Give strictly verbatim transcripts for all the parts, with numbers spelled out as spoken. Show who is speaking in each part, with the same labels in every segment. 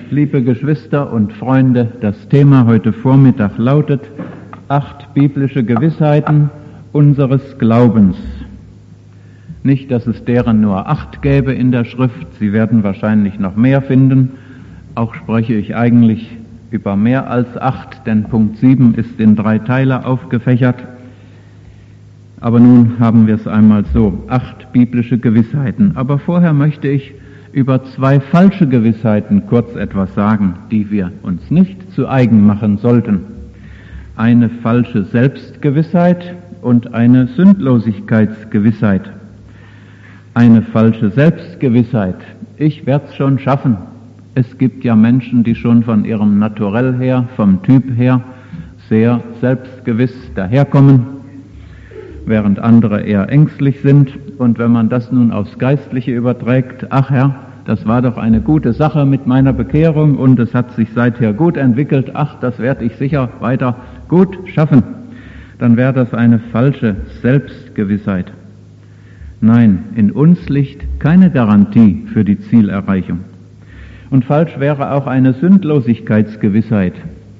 Speaker 1: Liebe Geschwister und Freunde, das Thema heute Vormittag lautet acht biblische Gewissheiten unseres Glaubens. Nicht, dass es deren nur acht gäbe in der Schrift, Sie werden wahrscheinlich noch mehr finden. Auch spreche ich eigentlich über mehr als acht, denn Punkt sieben ist in drei Teile aufgefächert. Aber nun haben wir es einmal so, acht biblische Gewissheiten. Aber vorher möchte ich über zwei falsche Gewissheiten kurz etwas sagen, die wir uns nicht zu eigen machen sollten. Eine falsche Selbstgewissheit und eine Sündlosigkeitsgewissheit. Eine falsche Selbstgewissheit. Ich werde es schon schaffen. Es gibt ja Menschen, die schon von ihrem Naturell her, vom Typ her, sehr selbstgewiss daherkommen, während andere eher ängstlich sind. Und wenn man das nun aufs Geistliche überträgt, ach Herr, das war doch eine gute Sache mit meiner Bekehrung und es hat sich seither gut entwickelt, ach, das werde ich sicher weiter gut schaffen, dann wäre das eine falsche Selbstgewissheit. Nein, in uns liegt keine Garantie für die Zielerreichung. Und falsch wäre auch eine Sündlosigkeitsgewissheit.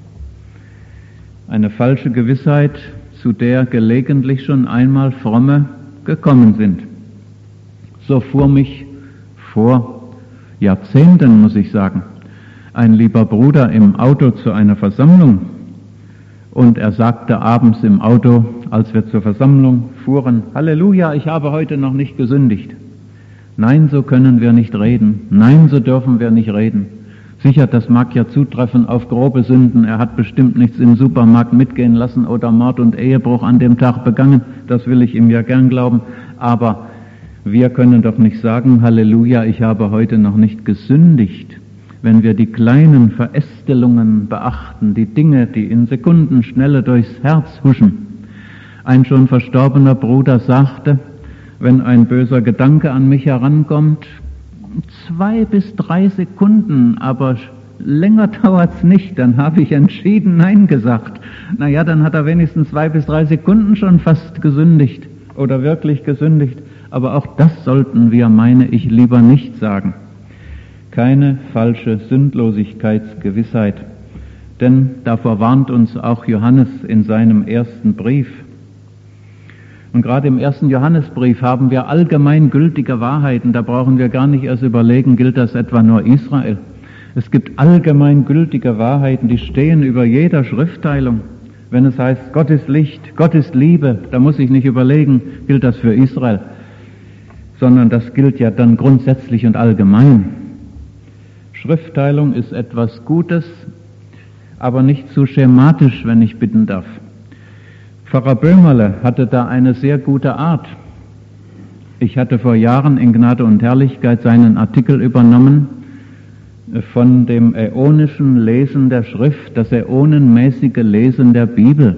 Speaker 1: Eine falsche Gewissheit, zu der gelegentlich schon einmal Fromme gekommen sind. So fuhr mich vor Jahrzehnten, muss ich sagen, ein lieber Bruder im Auto zu einer Versammlung und er sagte abends im Auto, als wir zur Versammlung fuhren, Halleluja, ich habe heute noch nicht gesündigt. Nein, so können wir nicht reden. Nein, so dürfen wir nicht reden. Sicher, das mag ja zutreffen auf grobe Sünden. Er hat bestimmt nichts im Supermarkt mitgehen lassen oder Mord und Ehebruch an dem Tag begangen. Das will ich ihm ja gern glauben. Aber wir können doch nicht sagen, Halleluja, ich habe heute noch nicht gesündigt. Wenn wir die kleinen Verästelungen beachten, die Dinge, die in Sekundenschnelle durchs Herz huschen. Ein schon verstorbener Bruder sagte, wenn ein böser Gedanke an mich herankommt, zwei bis drei Sekunden, aber länger dauert's nicht, dann habe ich entschieden Nein gesagt. Naja, dann hat er wenigstens zwei bis drei Sekunden schon fast gesündigt oder wirklich gesündigt. Aber auch das sollten wir, meine ich, lieber nicht sagen. Keine falsche Sündlosigkeitsgewissheit. Denn davor warnt uns auch Johannes in seinem ersten Brief. Und gerade im ersten Johannesbrief haben wir allgemein gültige Wahrheiten. Da brauchen wir gar nicht erst überlegen, gilt das etwa nur Israel. Es gibt allgemein gültige Wahrheiten, die stehen über jeder Schriftteilung. Wenn es heißt, Gott ist Licht, Gott ist Liebe, da muss ich nicht überlegen, gilt das für Israel. Sondern das gilt ja dann grundsätzlich und allgemein. Schriftteilung ist etwas Gutes, aber nicht zu schematisch, wenn ich bitten darf. Pfarrer Böhmerle hatte da eine sehr gute Art. Ich hatte vor Jahren in Gnade und Herrlichkeit seinen Artikel übernommen von dem äonischen Lesen der Schrift, das äonenmäßige Lesen der Bibel.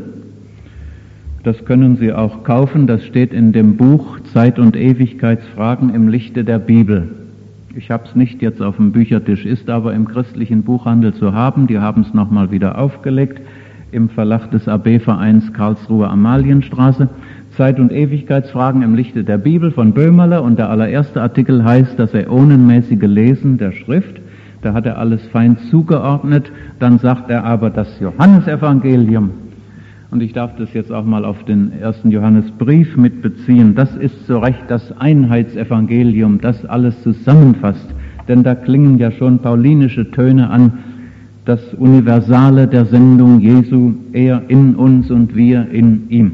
Speaker 1: Das können Sie auch kaufen, das steht in dem Buch Zeit- und Ewigkeitsfragen im Lichte der Bibel. Ich habe es nicht jetzt auf dem Büchertisch, ist aber im christlichen Buchhandel zu haben. Die haben es nochmal wieder aufgelegt im Verlag des A B-Vereins Karlsruhe Amalienstraße. Zeit- und Ewigkeitsfragen im Lichte der Bibel von Böhmerle und der allererste Artikel heißt das äonenmäßige Lesen der Schrift. Da hat er alles fein zugeordnet. Dann sagt er aber das Johannesevangelium. Und ich darf das jetzt auch mal auf den ersten Johannesbrief mitbeziehen. Das ist so recht das Einheitsevangelium, das alles zusammenfasst. Denn da klingen ja schon paulinische Töne an, das Universale der Sendung Jesu, er in uns und wir in ihm.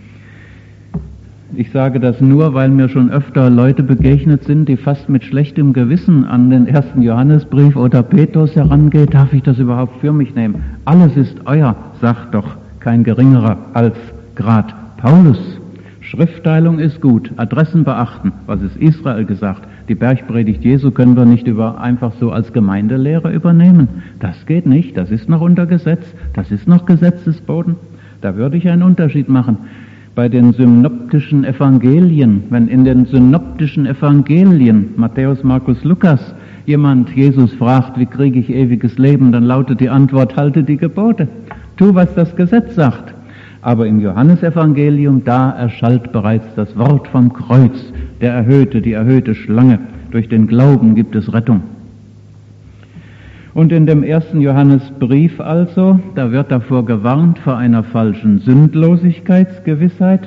Speaker 1: Ich sage das nur, weil mir schon öfter Leute begegnet sind, die fast mit schlechtem Gewissen an den ersten Johannesbrief oder Petrus herangehen. Darf ich das überhaupt für mich nehmen? Alles ist euer, sagt doch kein geringerer als grad Paulus. Schriftteilung ist gut, Adressen beachten. Was ist Israel gesagt? Die Bergpredigt Jesu können wir nicht über, einfach so als Gemeindelehre übernehmen. Das geht nicht, das ist noch unter Gesetz, das ist noch Gesetzesboden. Da würde ich einen Unterschied machen. Bei den synoptischen Evangelien, wenn in den synoptischen Evangelien, Matthäus, Markus, Lukas, jemand Jesus fragt, wie kriege ich ewiges Leben, dann lautet die Antwort, halte die Gebote. Tu, was das Gesetz sagt. Aber im Johannesevangelium, da erschallt bereits das Wort vom Kreuz, der Erhöhte, die erhöhte Schlange. Durch den Glauben gibt es Rettung. Und in dem ersten Johannesbrief also, da wird davor gewarnt vor einer falschen Sündlosigkeitsgewissheit,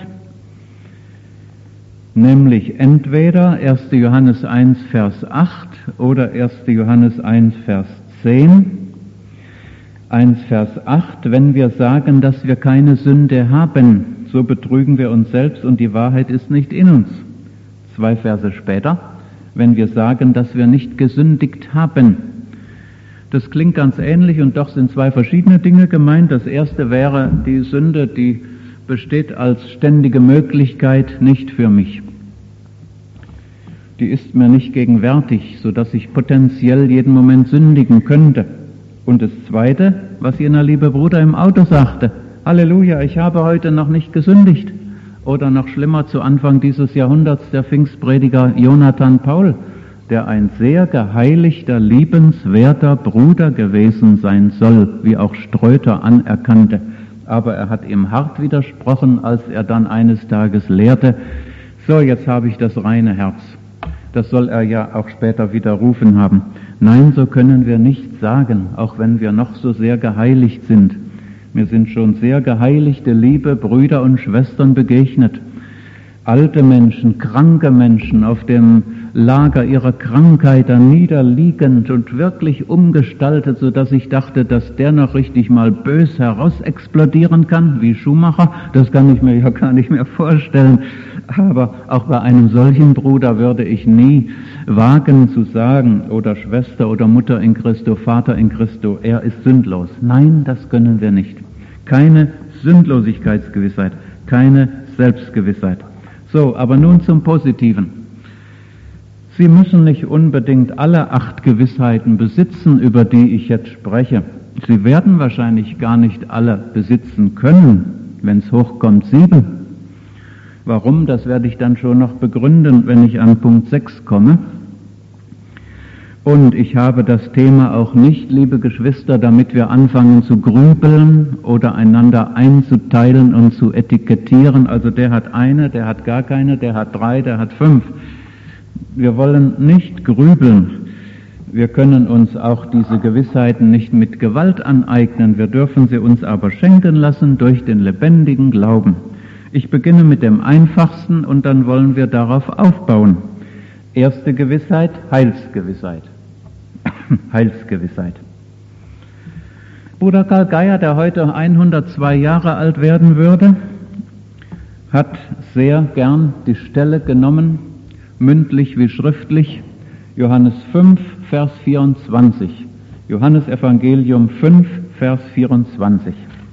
Speaker 1: nämlich entweder erster Johannes eins, Vers acht oder erster Johannes eins, Vers zehn. eins, Vers acht, wenn wir sagen, dass wir keine Sünde haben, so betrügen wir uns selbst und die Wahrheit ist nicht in uns. Zwei Verse später, wenn wir sagen, dass wir nicht gesündigt haben. Das klingt ganz ähnlich und doch sind zwei verschiedene Dinge gemeint. Das erste wäre die Sünde, die besteht als ständige Möglichkeit nicht für mich. Die ist mir nicht gegenwärtig, sodass ich potenziell jeden Moment sündigen könnte. Und das Zweite, was jener liebe Bruder im Auto sagte, Halleluja, ich habe heute noch nicht gesündigt. Oder noch schlimmer, zu Anfang dieses Jahrhunderts der Pfingstprediger Jonathan Paul, der ein sehr geheiligter, liebenswerter Bruder gewesen sein soll, wie auch Ströter anerkannte. Aber er hat ihm hart widersprochen, als er dann eines Tages lehrte, so, jetzt habe ich das reine Herz. Das soll er ja auch später widerrufen haben. Nein, so können wir nicht sagen, auch wenn wir noch so sehr geheiligt sind. Mir sind schon sehr geheiligte, liebe Brüder und Schwestern begegnet. Alte Menschen, kranke Menschen auf dem Lager ihrer Krankheit da niederliegend und wirklich umgestaltet, sodass ich dachte, dass der noch richtig mal bös herausexplodieren kann, wie Schumacher. Das kann ich mir ja gar nicht mehr vorstellen. Aber auch bei einem solchen Bruder würde ich nie wagen zu sagen, oder Schwester oder Mutter in Christo, Vater in Christo, er ist sündlos. Nein, das können wir nicht. Keine Sündlosigkeitsgewissheit, keine Selbstgewissheit. So, aber nun zum Positiven. Sie müssen nicht unbedingt alle acht Gewissheiten besitzen, über die ich jetzt spreche. Sie werden wahrscheinlich gar nicht alle besitzen können, wenn es hochkommt, sieben. Warum, das werde ich dann schon noch begründen, wenn ich an Punkt sechs komme. Und ich habe das Thema auch nicht, liebe Geschwister, damit wir anfangen zu grübeln oder einander einzuteilen und zu etikettieren. Also der hat eine, der hat gar keine, der hat drei, der hat fünf. Wir wollen nicht grübeln. Wir können uns auch diese Gewissheiten nicht mit Gewalt aneignen. Wir dürfen sie uns aber schenken lassen durch den lebendigen Glauben. Ich beginne mit dem Einfachsten und dann wollen wir darauf aufbauen. Erste Gewissheit, Heilsgewissheit. Heilsgewissheit. Bruder Karl Geier, der heute hundertzwei Jahre alt werden würde, hat sehr gern die Stelle genommen, mündlich wie schriftlich, Johannes fünf, Vers vierundzwanzig. Johannes Evangelium fünf, Vers vierundzwanzig.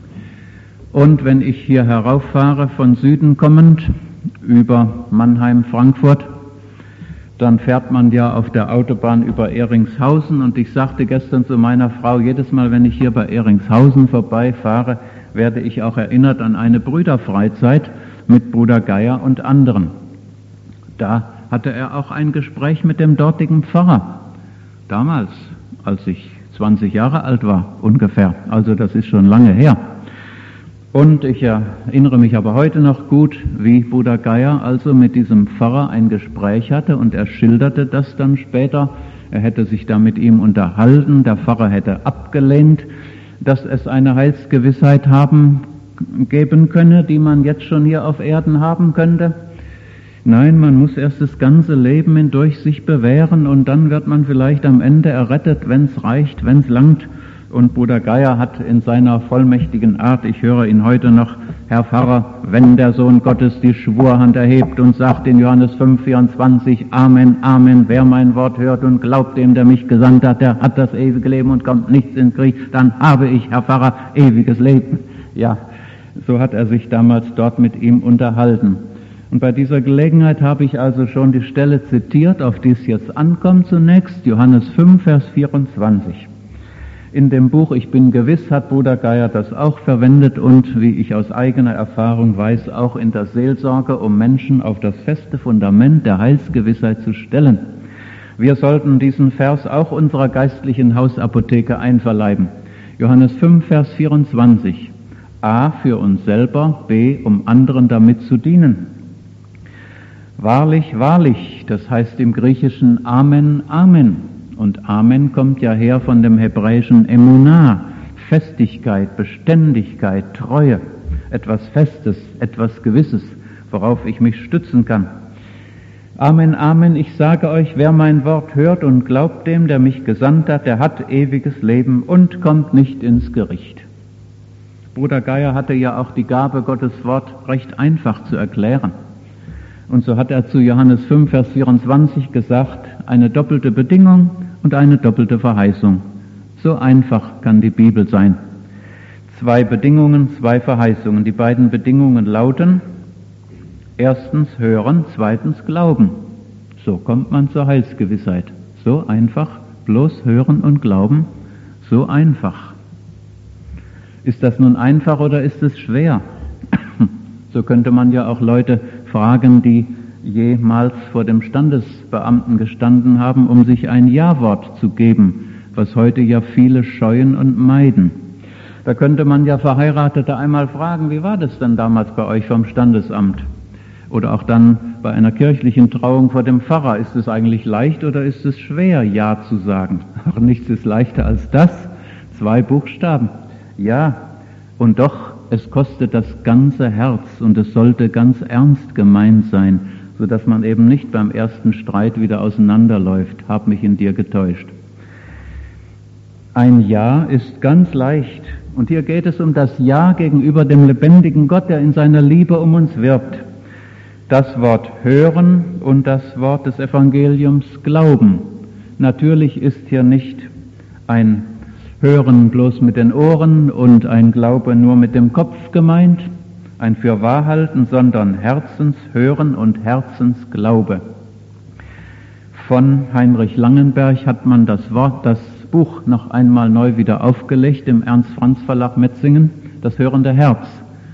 Speaker 1: Und wenn ich hier herauffahre, von Süden kommend, über Mannheim, Frankfurt, dann fährt man ja auf der Autobahn über Ehringshausen und ich sagte gestern zu meiner Frau, jedes Mal, wenn ich hier bei Ehringshausen vorbeifahre, werde ich auch erinnert an eine Brüderfreizeit mit Bruder Geier und anderen. Da hatte er auch ein Gespräch mit dem dortigen Pfarrer. Damals, als ich zwanzig Jahre alt war, ungefähr. Also das ist schon lange her. Und ich erinnere mich aber heute noch gut, wie Bruder Geier also mit diesem Pfarrer ein Gespräch hatte und er schilderte das dann später. Er hätte sich da mit ihm unterhalten, der Pfarrer hätte abgelehnt, dass es eine Heilsgewissheit haben, geben könne, die man jetzt schon hier auf Erden haben könnte. Nein, man muss erst das ganze Leben hindurch sich bewähren und dann wird man vielleicht am Ende errettet, wenn es reicht, wenn es langt. Und Bruder Geier hat in seiner vollmächtigen Art, ich höre ihn heute noch, Herr Pfarrer, wenn der Sohn Gottes die Schwurhand erhebt und sagt in Johannes fünf, vierundzwanzig, Amen, Amen, wer mein Wort hört und glaubt dem, der mich gesandt hat, der hat das ewige Leben und kommt nichts in Krieg, dann habe ich, Herr Pfarrer, ewiges Leben. Ja, so hat er sich damals dort mit ihm unterhalten. Und bei dieser Gelegenheit habe ich also schon die Stelle zitiert, auf die es jetzt ankommt zunächst, Johannes fünf, Vers vierundzwanzig. In dem Buch Ich bin gewiss hat Bruder Geier das auch verwendet und, wie ich aus eigener Erfahrung weiß, auch in der Seelsorge, um Menschen auf das feste Fundament der Heilsgewissheit zu stellen. Wir sollten diesen Vers auch unserer geistlichen Hausapotheke einverleiben. Johannes fünf, Vers vierundzwanzig. A, für uns selber, B, um anderen damit zu dienen. Wahrlich, wahrlich, das heißt im Griechischen Amen, Amen. Und Amen kommt ja her von dem hebräischen Emunah, Festigkeit, Beständigkeit, Treue, etwas Festes, etwas Gewisses, worauf ich mich stützen kann. Amen, Amen, ich sage euch, wer mein Wort hört und glaubt dem, der mich gesandt hat, der hat ewiges Leben und kommt nicht ins Gericht. Bruder Geier hatte ja auch die Gabe, Gottes Wort recht einfach zu erklären. Und so hat er zu Johannes fünf, Vers vierundzwanzig gesagt, eine doppelte Bedingung und eine doppelte Verheißung. So einfach kann die Bibel sein. Zwei Bedingungen, zwei Verheißungen. Die beiden Bedingungen lauten, erstens hören, zweitens glauben. So kommt man zur Heilsgewissheit. So einfach, bloß hören und glauben, so einfach. Ist das nun einfach oder ist es schwer? So könnte man ja auch Leute fragen, die jemals vor dem Standesbeamten gestanden haben, um sich ein Ja-Wort zu geben, was heute ja viele scheuen und meiden. Da könnte man ja Verheiratete einmal fragen, wie war das denn damals bei euch vom Standesamt? Oder auch dann bei einer kirchlichen Trauung vor dem Pfarrer, ist es eigentlich leicht oder ist es schwer, Ja zu sagen? Ach, nichts ist leichter als das, zwei Buchstaben. Ja, und doch, es kostet das ganze Herz und es sollte ganz ernst gemeint sein, sodass man eben nicht beim ersten Streit wieder auseinanderläuft. Hab mich in dir getäuscht. Ein Ja ist ganz leicht. Und hier geht es um das Ja gegenüber dem lebendigen Gott, der in seiner Liebe um uns wirbt. Das Wort hören und das Wort des Evangeliums glauben. Natürlich ist hier nicht ein Hören bloß mit den Ohren und ein Glaube nur mit dem Kopf gemeint, ein Fürwahrhalten, sondern Herzenshören und Herzensglaube. Von Heinrich Langenberg hat man das Wort, das Buch noch einmal neu wieder aufgelegt im Ernst-Franz-Verlag Metzingen, das hörende Herz.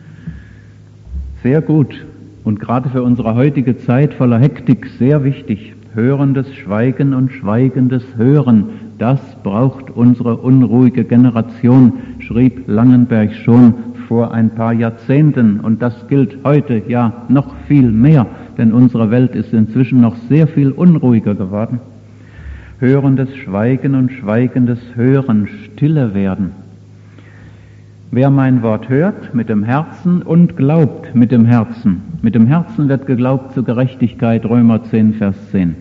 Speaker 1: Sehr gut und gerade für unsere heutige Zeit voller Hektik sehr wichtig. Hörendes Schweigen und schweigendes Hören, das braucht unsere unruhige Generation, schrieb Langenberg schon vor ein paar Jahrzehnten. Und das gilt heute ja noch viel mehr, denn unsere Welt ist inzwischen noch sehr viel unruhiger geworden. Hörendes Schweigen und schweigendes Hören, stille werden. Wer mein Wort hört mit dem Herzen und glaubt mit dem Herzen. Mit dem Herzen wird geglaubt zur Gerechtigkeit, Römer zehn, Vers zehn.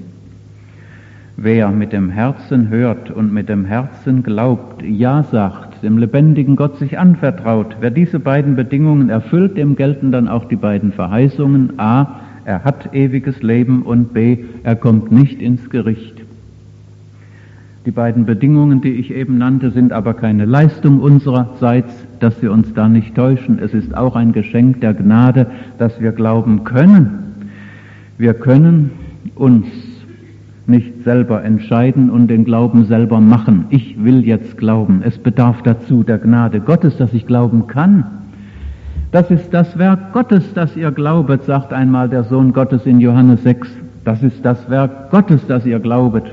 Speaker 1: Wer mit dem Herzen hört und mit dem Herzen glaubt, Ja sagt, dem lebendigen Gott sich anvertraut, wer diese beiden Bedingungen erfüllt, dem gelten dann auch die beiden Verheißungen. A, er hat ewiges Leben und B, er kommt nicht ins Gericht. Die beiden Bedingungen, die ich eben nannte, sind aber keine Leistung unsererseits, dass wir uns da nicht täuschen. Es ist auch ein Geschenk der Gnade, dass wir glauben können. Wir können uns nicht selber entscheiden und den Glauben selber machen. Ich will jetzt glauben. Es bedarf dazu der Gnade Gottes, dass ich glauben kann. Das ist das Werk Gottes, das ihr glaubet, sagt einmal der Sohn Gottes in Johannes sechs. Das ist das Werk Gottes, das ihr glaubet.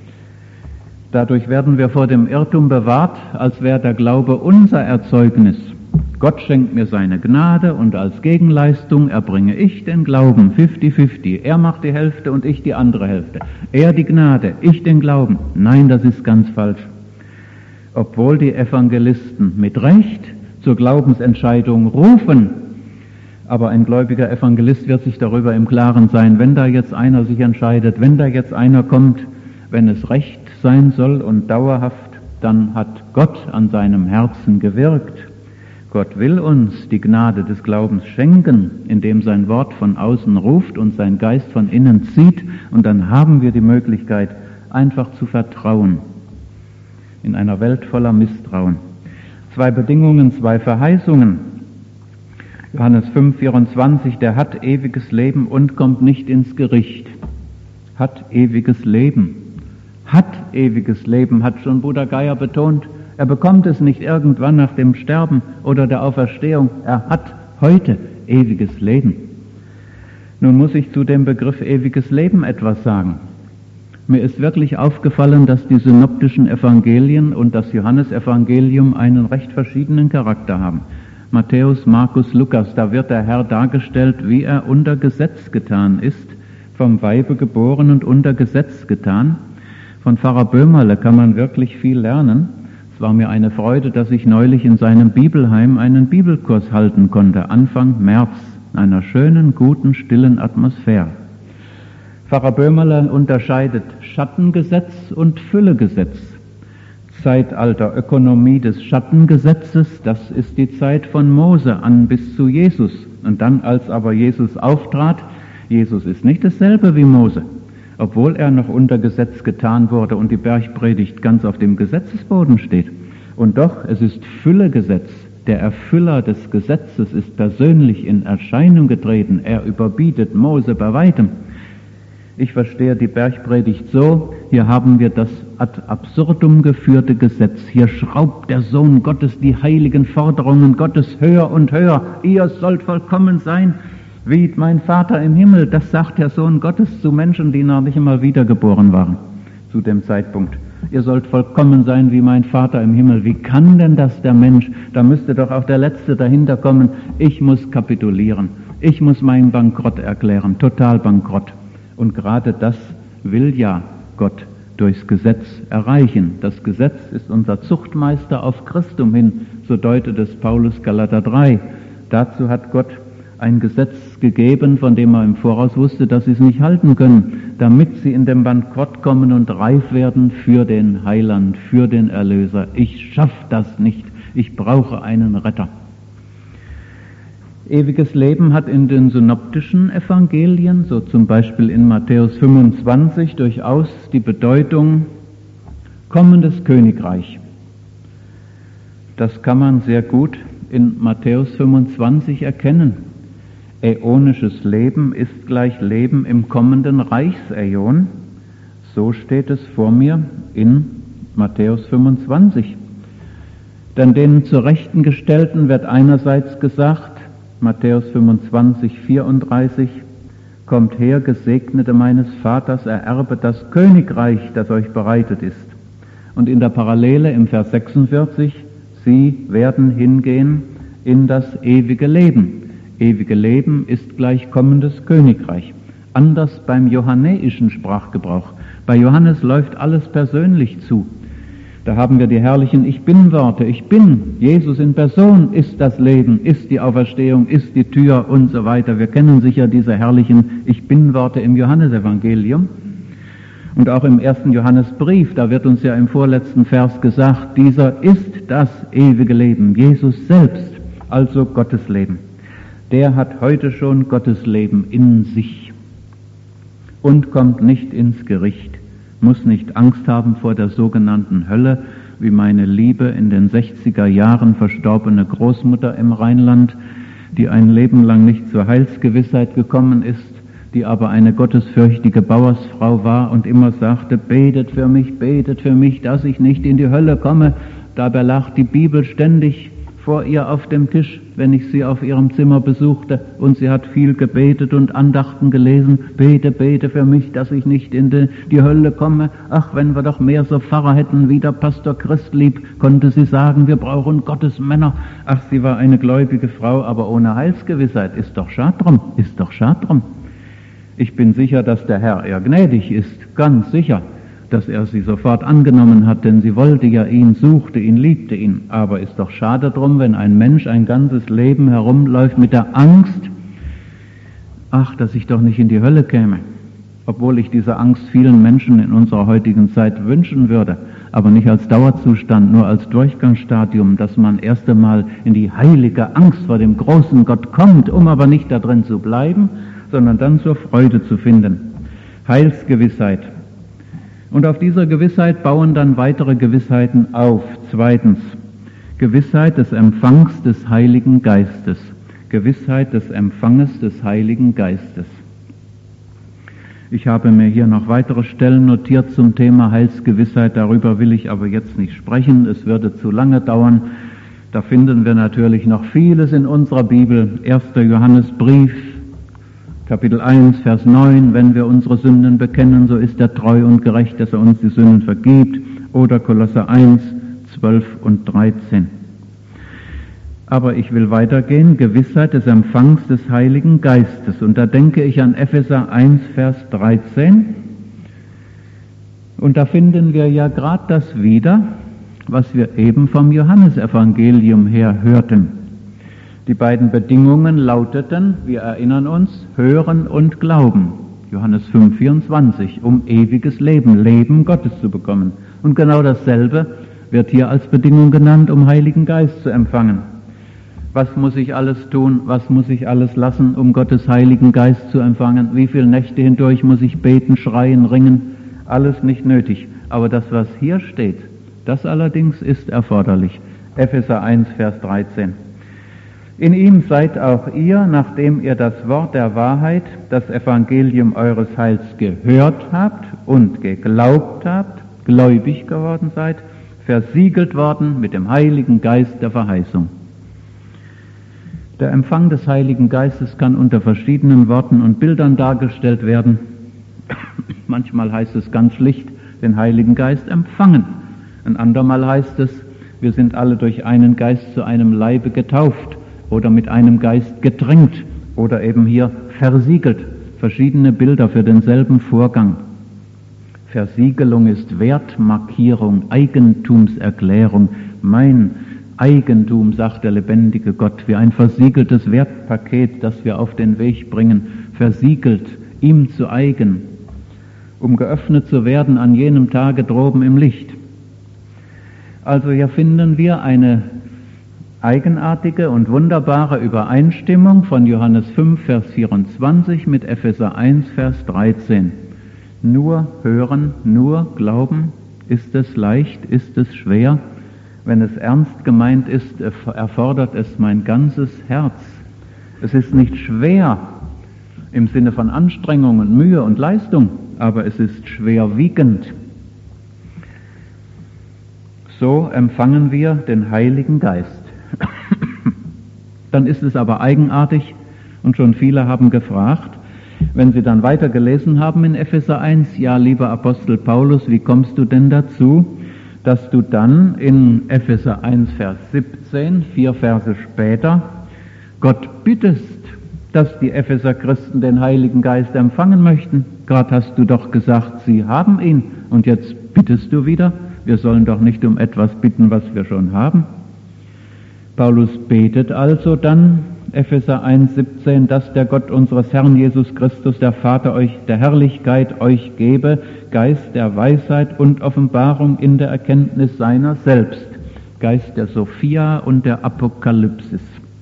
Speaker 1: Dadurch werden wir vor dem Irrtum bewahrt, als wäre der Glaube unser Erzeugnis. Gott schenkt mir seine Gnade und als Gegenleistung erbringe ich den Glauben, fifty fifty. Er macht die Hälfte und ich die andere Hälfte. Er die Gnade, ich den Glauben. Nein, das ist ganz falsch. Obwohl die Evangelisten mit Recht zur Glaubensentscheidung rufen, aber ein gläubiger Evangelist wird sich darüber im Klaren sein, wenn da jetzt einer sich entscheidet, wenn da jetzt einer kommt, wenn es recht sein soll und dauerhaft, dann hat Gott an seinem Herzen gewirkt. Gott will uns die Gnade des Glaubens schenken, indem sein Wort von außen ruft und sein Geist von innen zieht, und dann haben wir die Möglichkeit, einfach zu vertrauen in einer Welt voller Misstrauen. Zwei Bedingungen, zwei Verheißungen. Johannes fünf, vierundzwanzig, der hat ewiges Leben und kommt nicht ins Gericht. Hat ewiges Leben. Hat ewiges Leben, hat schon Bruder Geier betont. Er bekommt es nicht irgendwann nach dem Sterben oder der Auferstehung. Er hat heute ewiges Leben. Nun muss ich zu dem Begriff ewiges Leben etwas sagen. Mir ist wirklich aufgefallen, dass die synoptischen Evangelien und das Johannesevangelium einen recht verschiedenen Charakter haben. Matthäus, Markus, Lukas, da wird der Herr dargestellt, wie er unter Gesetz getan ist, vom Weibe geboren und unter Gesetz getan. Von Pfarrer Böhmerle kann man wirklich viel lernen. Es war mir eine Freude, dass ich neulich in seinem Bibelheim einen Bibelkurs halten konnte, Anfang März, in einer schönen, guten, stillen Atmosphäre. Pfarrer Böhmerle unterscheidet Schattengesetz und Füllegesetz. Zeitalter Ökonomie des Schattengesetzes, das ist die Zeit von Mose an bis zu Jesus. Und dann, als aber Jesus auftrat, Jesus ist nicht dasselbe wie Mose, obwohl er noch unter Gesetz getan wurde und die Bergpredigt ganz auf dem Gesetzesboden steht. Und doch, es ist Füllegesetz. Der Erfüller des Gesetzes ist persönlich in Erscheinung getreten. Er überbietet Mose bei weitem. Ich verstehe die Bergpredigt so, hier haben wir das ad absurdum geführte Gesetz. Hier schraubt der Sohn Gottes die heiligen Forderungen Gottes höher und höher. Ihr sollt vollkommen sein, wie mein Vater im Himmel. Das sagt der Sohn Gottes zu Menschen, die noch nicht einmal wiedergeboren waren zu dem Zeitpunkt. Ihr sollt vollkommen sein, wie mein Vater im Himmel. Wie kann denn das der Mensch? Da müsste doch auch der Letzte dahinter kommen. Ich muss kapitulieren. Ich muss meinen Bankrott erklären. Total Bankrott. Und gerade das will ja Gott durchs Gesetz erreichen. Das Gesetz ist unser Zuchtmeister auf Christum hin, so deutet es Paulus Galater drei. Dazu hat Gott ein Gesetz gegeben, von dem er im Voraus wusste, dass sie es nicht halten können, damit sie in den Bankrott kommen und reif werden für den Heiland, für den Erlöser. Ich schaffe das nicht, ich brauche einen Retter. Ewiges Leben hat in den synoptischen Evangelien, so zum Beispiel in Matthäus fünfundzwanzig, durchaus die Bedeutung kommendes Königreich. Das kann man sehr gut in Matthäus fünfundzwanzig erkennen. Äonisches Leben ist gleich Leben im kommenden Reichsäon. So steht es vor mir in Matthäus fünfundzwanzig. Denn den zur Rechten Gestellten wird einerseits gesagt, Matthäus fünfundzwanzig, vierunddreißig, kommt her, Gesegnete meines Vaters, ererbe das Königreich, das euch bereitet ist. Und in der Parallele im Vers sechsundvierzig, sie werden hingehen in das ewige Leben. Ewige Leben ist gleich kommendes Königreich. Anders beim johannäischen Sprachgebrauch. Bei Johannes läuft alles persönlich zu. Da haben wir die herrlichen Ich-Bin-Worte. Ich bin, Jesus in Person ist das Leben, ist die Auferstehung, ist die Tür und so weiter. Wir kennen sicher diese herrlichen Ich-Bin-Worte im Johannesevangelium. Und auch im ersten Johannesbrief, da wird uns ja im vorletzten Vers gesagt, dieser ist das ewige Leben, Jesus selbst, also Gottes Leben. Der hat heute schon Gottes Leben in sich und kommt nicht ins Gericht. Muss nicht Angst haben vor der sogenannten Hölle, wie meine liebe in den sechziger Jahren verstorbene Großmutter im Rheinland, die ein Leben lang nicht zur Heilsgewissheit gekommen ist, die aber eine gottesfürchtige Bauersfrau war und immer sagte, betet für mich, betet für mich, dass ich nicht in die Hölle komme. Dabei lag die Bibel ständig vor ihr auf dem Tisch, wenn ich sie auf ihrem Zimmer besuchte, und sie hat viel gebetet und Andachten gelesen. Bete, bete für mich, dass ich nicht in die, die Hölle komme. Ach, wenn wir doch mehr so Pfarrer hätten wie der Pastor Christlieb, konnte sie sagen, wir brauchen Gottes Männer. Ach, sie war eine gläubige Frau, aber ohne Heilsgewissheit. Ist doch schad drum, ist doch schad drum. Ich bin sicher, dass der Herr ihr gnädig ist, ganz sicher, dass er sie sofort angenommen hat, denn sie wollte ja ihn, suchte ihn, liebte ihn. Aber ist doch schade drum, wenn ein Mensch ein ganzes Leben herumläuft mit der Angst, ach, dass ich doch nicht in die Hölle käme. Obwohl ich diese Angst vielen Menschen in unserer heutigen Zeit wünschen würde, aber nicht als Dauerzustand, nur als Durchgangsstadium, dass man erst einmal in die heilige Angst vor dem großen Gott kommt, um aber nicht da drin zu bleiben, sondern dann zur Freude zu finden. Heilsgewissheit. Und auf dieser Gewissheit bauen dann weitere Gewissheiten auf. Zweitens, Gewissheit des Empfangs des Heiligen Geistes. Gewissheit des Empfanges des Heiligen Geistes. Ich habe mir hier noch weitere Stellen notiert zum Thema Heilsgewissheit, darüber will ich aber jetzt nicht sprechen, es würde zu lange dauern. Da finden wir natürlich noch vieles in unserer Bibel. erster Johannesbrief, Kapitel eins, Vers neun, wenn wir unsere Sünden bekennen, so ist er treu und gerecht, dass er uns die Sünden vergibt. Oder Kolosser eins, zwölf und dreizehn. Aber ich will weitergehen, Gewissheit des Empfangs des Heiligen Geistes. Und da denke ich an Epheser eins, Vers dreizehn. Und da finden wir ja gerade das wieder, was wir eben vom Johannesevangelium her hörten. Die beiden Bedingungen lauteten, wir erinnern uns, hören und glauben. Johannes fünf, vierundzwanzig, um ewiges Leben, Leben Gottes zu bekommen. Und genau dasselbe wird hier als Bedingung genannt, um Heiligen Geist zu empfangen. Was muss ich alles tun, was muss ich alles lassen, um Gottes Heiligen Geist zu empfangen? Wie viele Nächte hindurch muss ich beten, schreien, ringen? Alles nicht nötig. Aber das, was hier steht, das allerdings ist erforderlich. Epheser eins, Vers dreizehn. In ihm seid auch ihr, nachdem ihr das Wort der Wahrheit, das Evangelium eures Heils gehört habt und geglaubt habt, gläubig geworden seid, versiegelt worden mit dem Heiligen Geist der Verheißung. Der Empfang des Heiligen Geistes kann unter verschiedenen Worten und Bildern dargestellt werden. Manchmal heißt es ganz schlicht, den Heiligen Geist empfangen. Ein andermal heißt es, wir sind alle durch einen Geist zu einem Leibe getauft oder mit einem Geist getränkt oder eben hier versiegelt. Verschiedene Bilder für denselben Vorgang. Versiegelung ist Wertmarkierung, Eigentumserklärung. Mein Eigentum, sagt der lebendige Gott, wie ein versiegeltes Wertpaket, das wir auf den Weg bringen, versiegelt, ihm zu eigen, um geöffnet zu werden an jenem Tage droben im Licht. Also hier finden wir eine eigenartige und wunderbare Übereinstimmung von Johannes fünf, Vers vierundzwanzig mit Epheser eins, Vers dreizehn. Nur hören, nur glauben, ist es leicht, ist es schwer? Wenn es ernst gemeint ist, erfordert es mein ganzes Herz. Es ist nicht schwer im Sinne von Anstrengung und Mühe und Leistung, aber es ist schwerwiegend. So empfangen wir den Heiligen Geist. Dann ist es aber eigenartig, und schon viele haben gefragt, wenn sie dann weiter gelesen haben in Epheser eins, ja, lieber Apostel Paulus, wie kommst du denn dazu, dass du dann in Epheser eins, Vers siebzehn, vier Verse später, Gott bittest, dass die Epheser Christen den Heiligen Geist empfangen möchten? Gerade hast du doch gesagt, sie haben ihn, und jetzt bittest du wieder? Wir sollen doch nicht um etwas bitten, was wir schon haben. Paulus betet also dann, Epheser eins, siebzehn, dass der Gott unseres Herrn Jesus Christus, der Vater euch der Herrlichkeit euch gebe, Geist der Weisheit und Offenbarung in der Erkenntnis seiner selbst, Geist der Sophia und der Apokalypsis.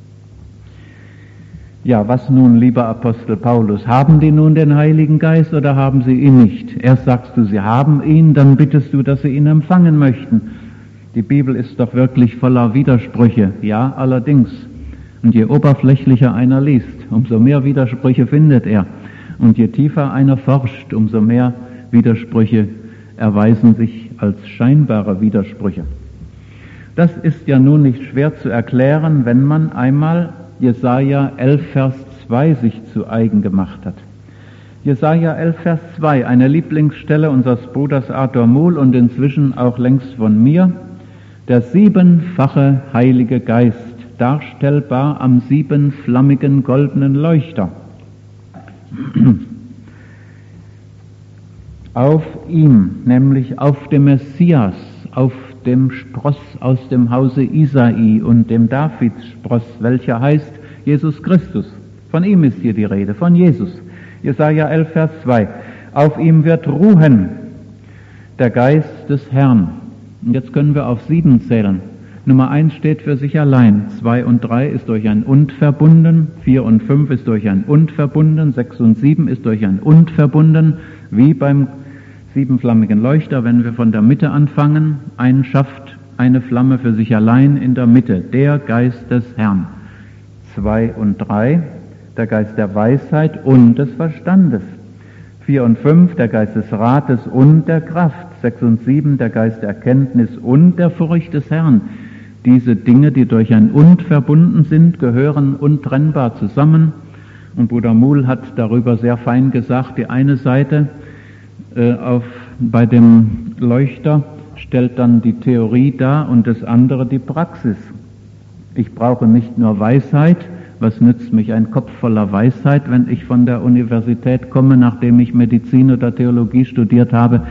Speaker 1: Ja, was nun, lieber Apostel Paulus, haben die nun den Heiligen Geist oder haben sie ihn nicht? Erst sagst du, sie haben ihn, dann bittest du, dass sie ihn empfangen möchten. Die Bibel ist doch wirklich voller Widersprüche. Ja, allerdings. Und je oberflächlicher einer liest, umso mehr Widersprüche findet er. Und je tiefer einer forscht, umso mehr Widersprüche erweisen sich als scheinbare Widersprüche. Das ist ja nun nicht schwer zu erklären, wenn man einmal Jesaja elf, Vers zwei sich zu eigen gemacht hat. Jesaja elf, Vers zwei, eine Lieblingsstelle unseres Bruders Arthur Muhl und inzwischen auch längst von mir. Der siebenfache Heilige Geist, darstellbar am siebenflammigen goldenen Leuchter. Auf ihm, nämlich auf dem Messias, auf dem Spross aus dem Hause Isai und dem Davidsspross, welcher heißt Jesus Christus. Von ihm ist hier die Rede, von Jesus. Jesaja elf, Vers zwei. Auf ihm wird ruhen der Geist des Herrn. Und jetzt können wir auf sieben zählen. Nummer eins steht für sich allein. Zwei und drei ist durch ein Und verbunden. Vier und fünf ist durch ein Und verbunden. Sechs und sieben ist durch ein Und verbunden. Wie beim siebenflammigen Leuchter, wenn wir von der Mitte anfangen. Ein schafft eine Flamme für sich allein in der Mitte. Der Geist des Herrn. Zwei und drei, der Geist der Weisheit und des Verstandes. Vier und fünf, der Geist des Rates und der Kraft. Sechs und sieben, der Geist der Erkenntnis und der Furcht des Herrn. Diese Dinge, die durch ein Und verbunden sind, gehören untrennbar zusammen. Und Bruder Muhl hat darüber sehr fein gesagt, die eine Seite äh, auf, bei dem Leuchter stellt dann die Theorie dar und das andere die Praxis. Ich brauche nicht nur Weisheit. Was nützt mich ein Kopf voller Weisheit, wenn ich von der Universität komme, nachdem ich Medizin oder Theologie studiert habe,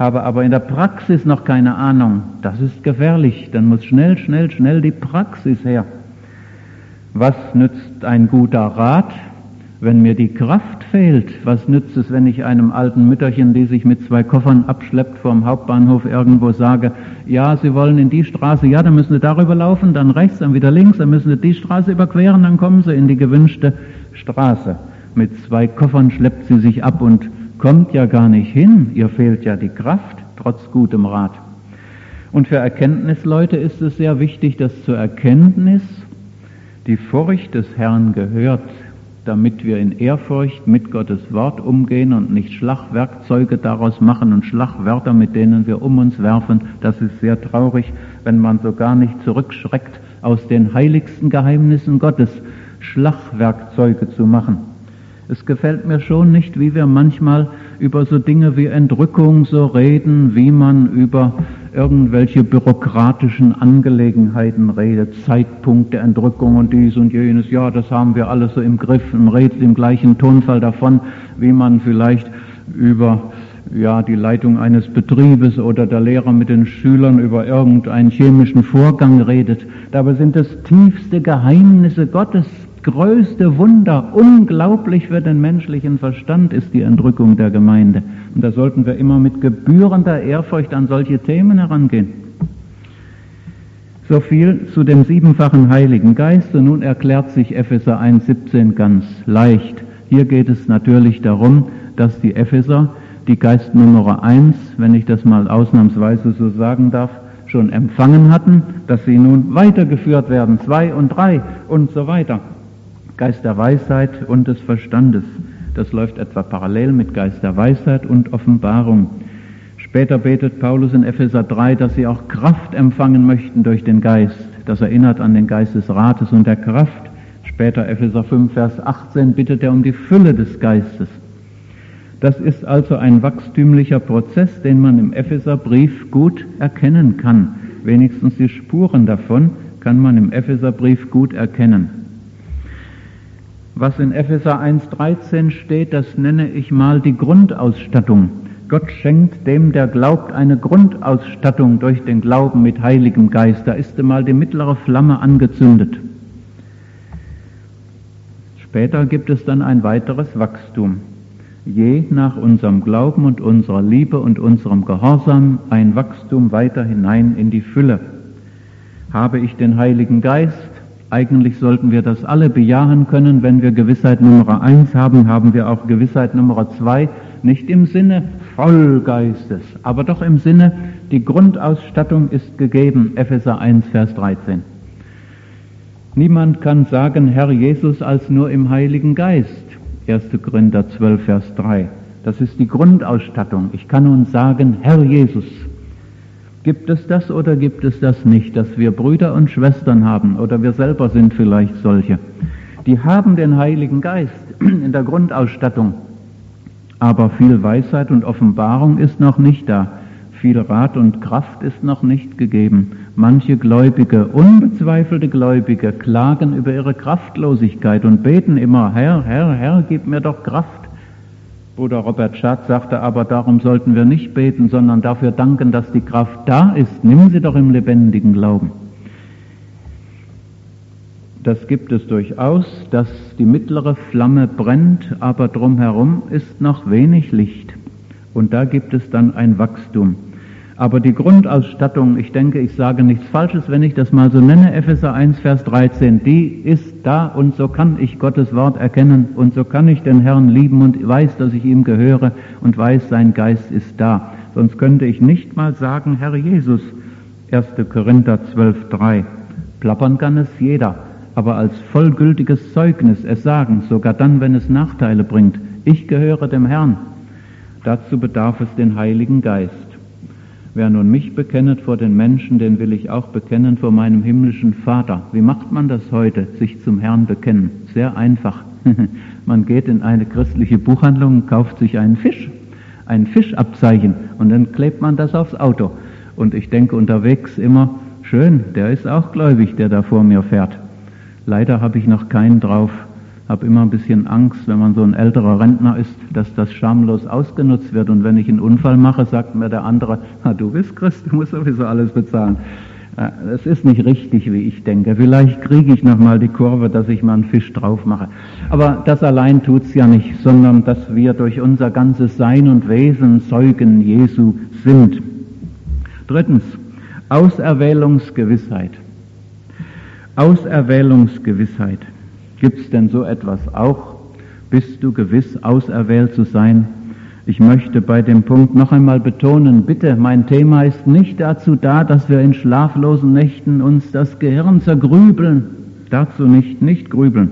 Speaker 1: habe aber in der Praxis noch keine Ahnung. Das ist gefährlich. Dann muss schnell, schnell, schnell die Praxis her. Was nützt ein guter Rat, wenn mir die Kraft fehlt? Was nützt es, wenn ich einem alten Mütterchen, die sich mit zwei Koffern abschleppt vom Hauptbahnhof irgendwo, sage, ja, Sie wollen in die Straße, ja, dann müssen Sie darüber laufen, dann rechts, dann wieder links, dann müssen Sie die Straße überqueren, dann kommen Sie in die gewünschte Straße. Mit zwei Koffern schleppt sie sich ab und kommt ja gar nicht hin. Ihr fehlt ja die Kraft, trotz gutem Rat. Und für Erkenntnisleute ist es sehr wichtig, dass zur Erkenntnis die Furcht des Herrn gehört, damit wir in Ehrfurcht mit Gottes Wort umgehen und nicht Schlagwerkzeuge daraus machen und Schlagwörter, mit denen wir um uns werfen. Das ist sehr traurig, wenn man so gar nicht zurückschreckt, aus den heiligsten Geheimnissen Gottes Schlagwerkzeuge zu machen. Es gefällt mir schon nicht, wie wir manchmal über so Dinge wie Entrückung so reden, wie man über irgendwelche bürokratischen Angelegenheiten redet, Zeitpunkt der Entrückung und dies und jenes, ja, das haben wir alles so im Griff und redet im gleichen Tonfall davon, wie man vielleicht über ja, die Leitung eines Betriebes oder der Lehrer mit den Schülern über irgendeinen chemischen Vorgang redet. Dabei sind es tiefste Geheimnisse Gottes. Größte Wunder, unglaublich für den menschlichen Verstand ist die Entrückung der Gemeinde. Und da sollten wir immer mit gebührender Ehrfurcht an solche Themen herangehen. So viel zu dem siebenfachen Heiligen Geist. Und nun erklärt sich Epheser eins siebzehn ganz leicht. Hier geht es natürlich darum, dass die Epheser die Geistnummer eins, wenn ich das mal ausnahmsweise so sagen darf, schon empfangen hatten, dass sie nun weitergeführt werden, zwei und drei und so weiter. Geist der Weisheit und des Verstandes. Das läuft etwa parallel mit Geist der Weisheit und Offenbarung. Später betet Paulus in Epheser drei, dass sie auch Kraft empfangen möchten durch den Geist. Das erinnert an den Geist des Rates und der Kraft. Später Epheser fünf, Vers achtzehn bittet er um die Fülle des Geistes. Das ist also ein wachstümlicher Prozess, den man im Epheserbrief gut erkennen kann. Wenigstens die Spuren davon kann man im Epheserbrief gut erkennen. Was in Epheser eins dreizehn steht, das nenne ich mal die Grundausstattung. Gott schenkt dem, der glaubt, eine Grundausstattung durch den Glauben mit Heiligem Geist. Da ist einmal die mittlere Flamme angezündet. Später gibt es dann ein weiteres Wachstum. Je nach unserem Glauben und unserer Liebe und unserem Gehorsam ein Wachstum weiter hinein in die Fülle. Habe ich den Heiligen Geist? Eigentlich sollten wir das alle bejahen können. Wenn wir Gewissheit Nummer eins haben, haben wir auch Gewissheit Nummer zwei. Nicht im Sinne Vollgeistes, aber doch im Sinne, die Grundausstattung ist gegeben. Epheser eins, Vers dreizehn. Niemand kann sagen, Herr Jesus, als nur im Heiligen Geist. erster Korinther zwölf, Vers drei. Das ist die Grundausstattung. Ich kann nun sagen, Herr Jesus. Gibt es das oder gibt es das nicht, dass wir Brüder und Schwestern haben oder wir selber sind vielleicht solche? Die haben den Heiligen Geist in der Grundausstattung, aber viel Weisheit und Offenbarung ist noch nicht da. Viel Rat und Kraft ist noch nicht gegeben. Manche Gläubige, unbezweifelte Gläubige, klagen über ihre Kraftlosigkeit und beten immer, Herr, Herr, Herr, gib mir doch Kraft. Bruder Robert Schad sagte aber, darum sollten wir nicht beten, sondern dafür danken, dass die Kraft da ist. Nimm sie doch im lebendigen Glauben. Das gibt es durchaus, dass die mittlere Flamme brennt, aber drumherum ist noch wenig Licht. Und da gibt es dann ein Wachstum. Aber die Grundausstattung, ich denke, ich sage nichts Falsches, wenn ich das mal so nenne, Epheser eins, Vers dreizehn, die ist da und so kann ich Gottes Wort erkennen und so kann ich den Herrn lieben und weiß, dass ich ihm gehöre und weiß, sein Geist ist da. Sonst könnte ich nicht mal sagen, Herr Jesus, erster Korinther zwölf, drei. Plappern kann es jeder, aber als vollgültiges Zeugnis es sagen, sogar dann, wenn es Nachteile bringt. Ich gehöre dem Herrn. Dazu bedarf es den Heiligen Geist. Wer nun mich bekennet vor den Menschen, den will ich auch bekennen vor meinem himmlischen Vater. Wie macht man das heute, sich zum Herrn bekennen? Sehr einfach. Man geht in eine christliche Buchhandlung und kauft sich einen Fisch, ein Fischabzeichen und dann klebt man das aufs Auto. Und ich denke unterwegs immer, schön, der ist auch gläubig, der da vor mir fährt. Leider habe ich noch keinen drauf habe immer ein bisschen Angst, wenn man so ein älterer Rentner ist, dass das schamlos ausgenutzt wird. Und wenn ich einen Unfall mache, sagt mir der andere, na, du bist Christ, du musst sowieso alles bezahlen. Das ist nicht richtig, wie ich denke. Vielleicht kriege ich nochmal die Kurve, dass ich mal einen Fisch drauf mache. Aber das allein tut's ja nicht, sondern dass wir durch unser ganzes Sein und Wesen Zeugen Jesu sind. Drittens, Auserwählungsgewissheit. Auserwählungsgewissheit. Gibt's denn so etwas auch? Bist du gewiss, auserwählt zu sein? Ich möchte bei dem Punkt noch einmal betonen, bitte, mein Thema ist nicht dazu da, dass wir in schlaflosen Nächten uns das Gehirn zergrübeln. Dazu nicht, nicht grübeln.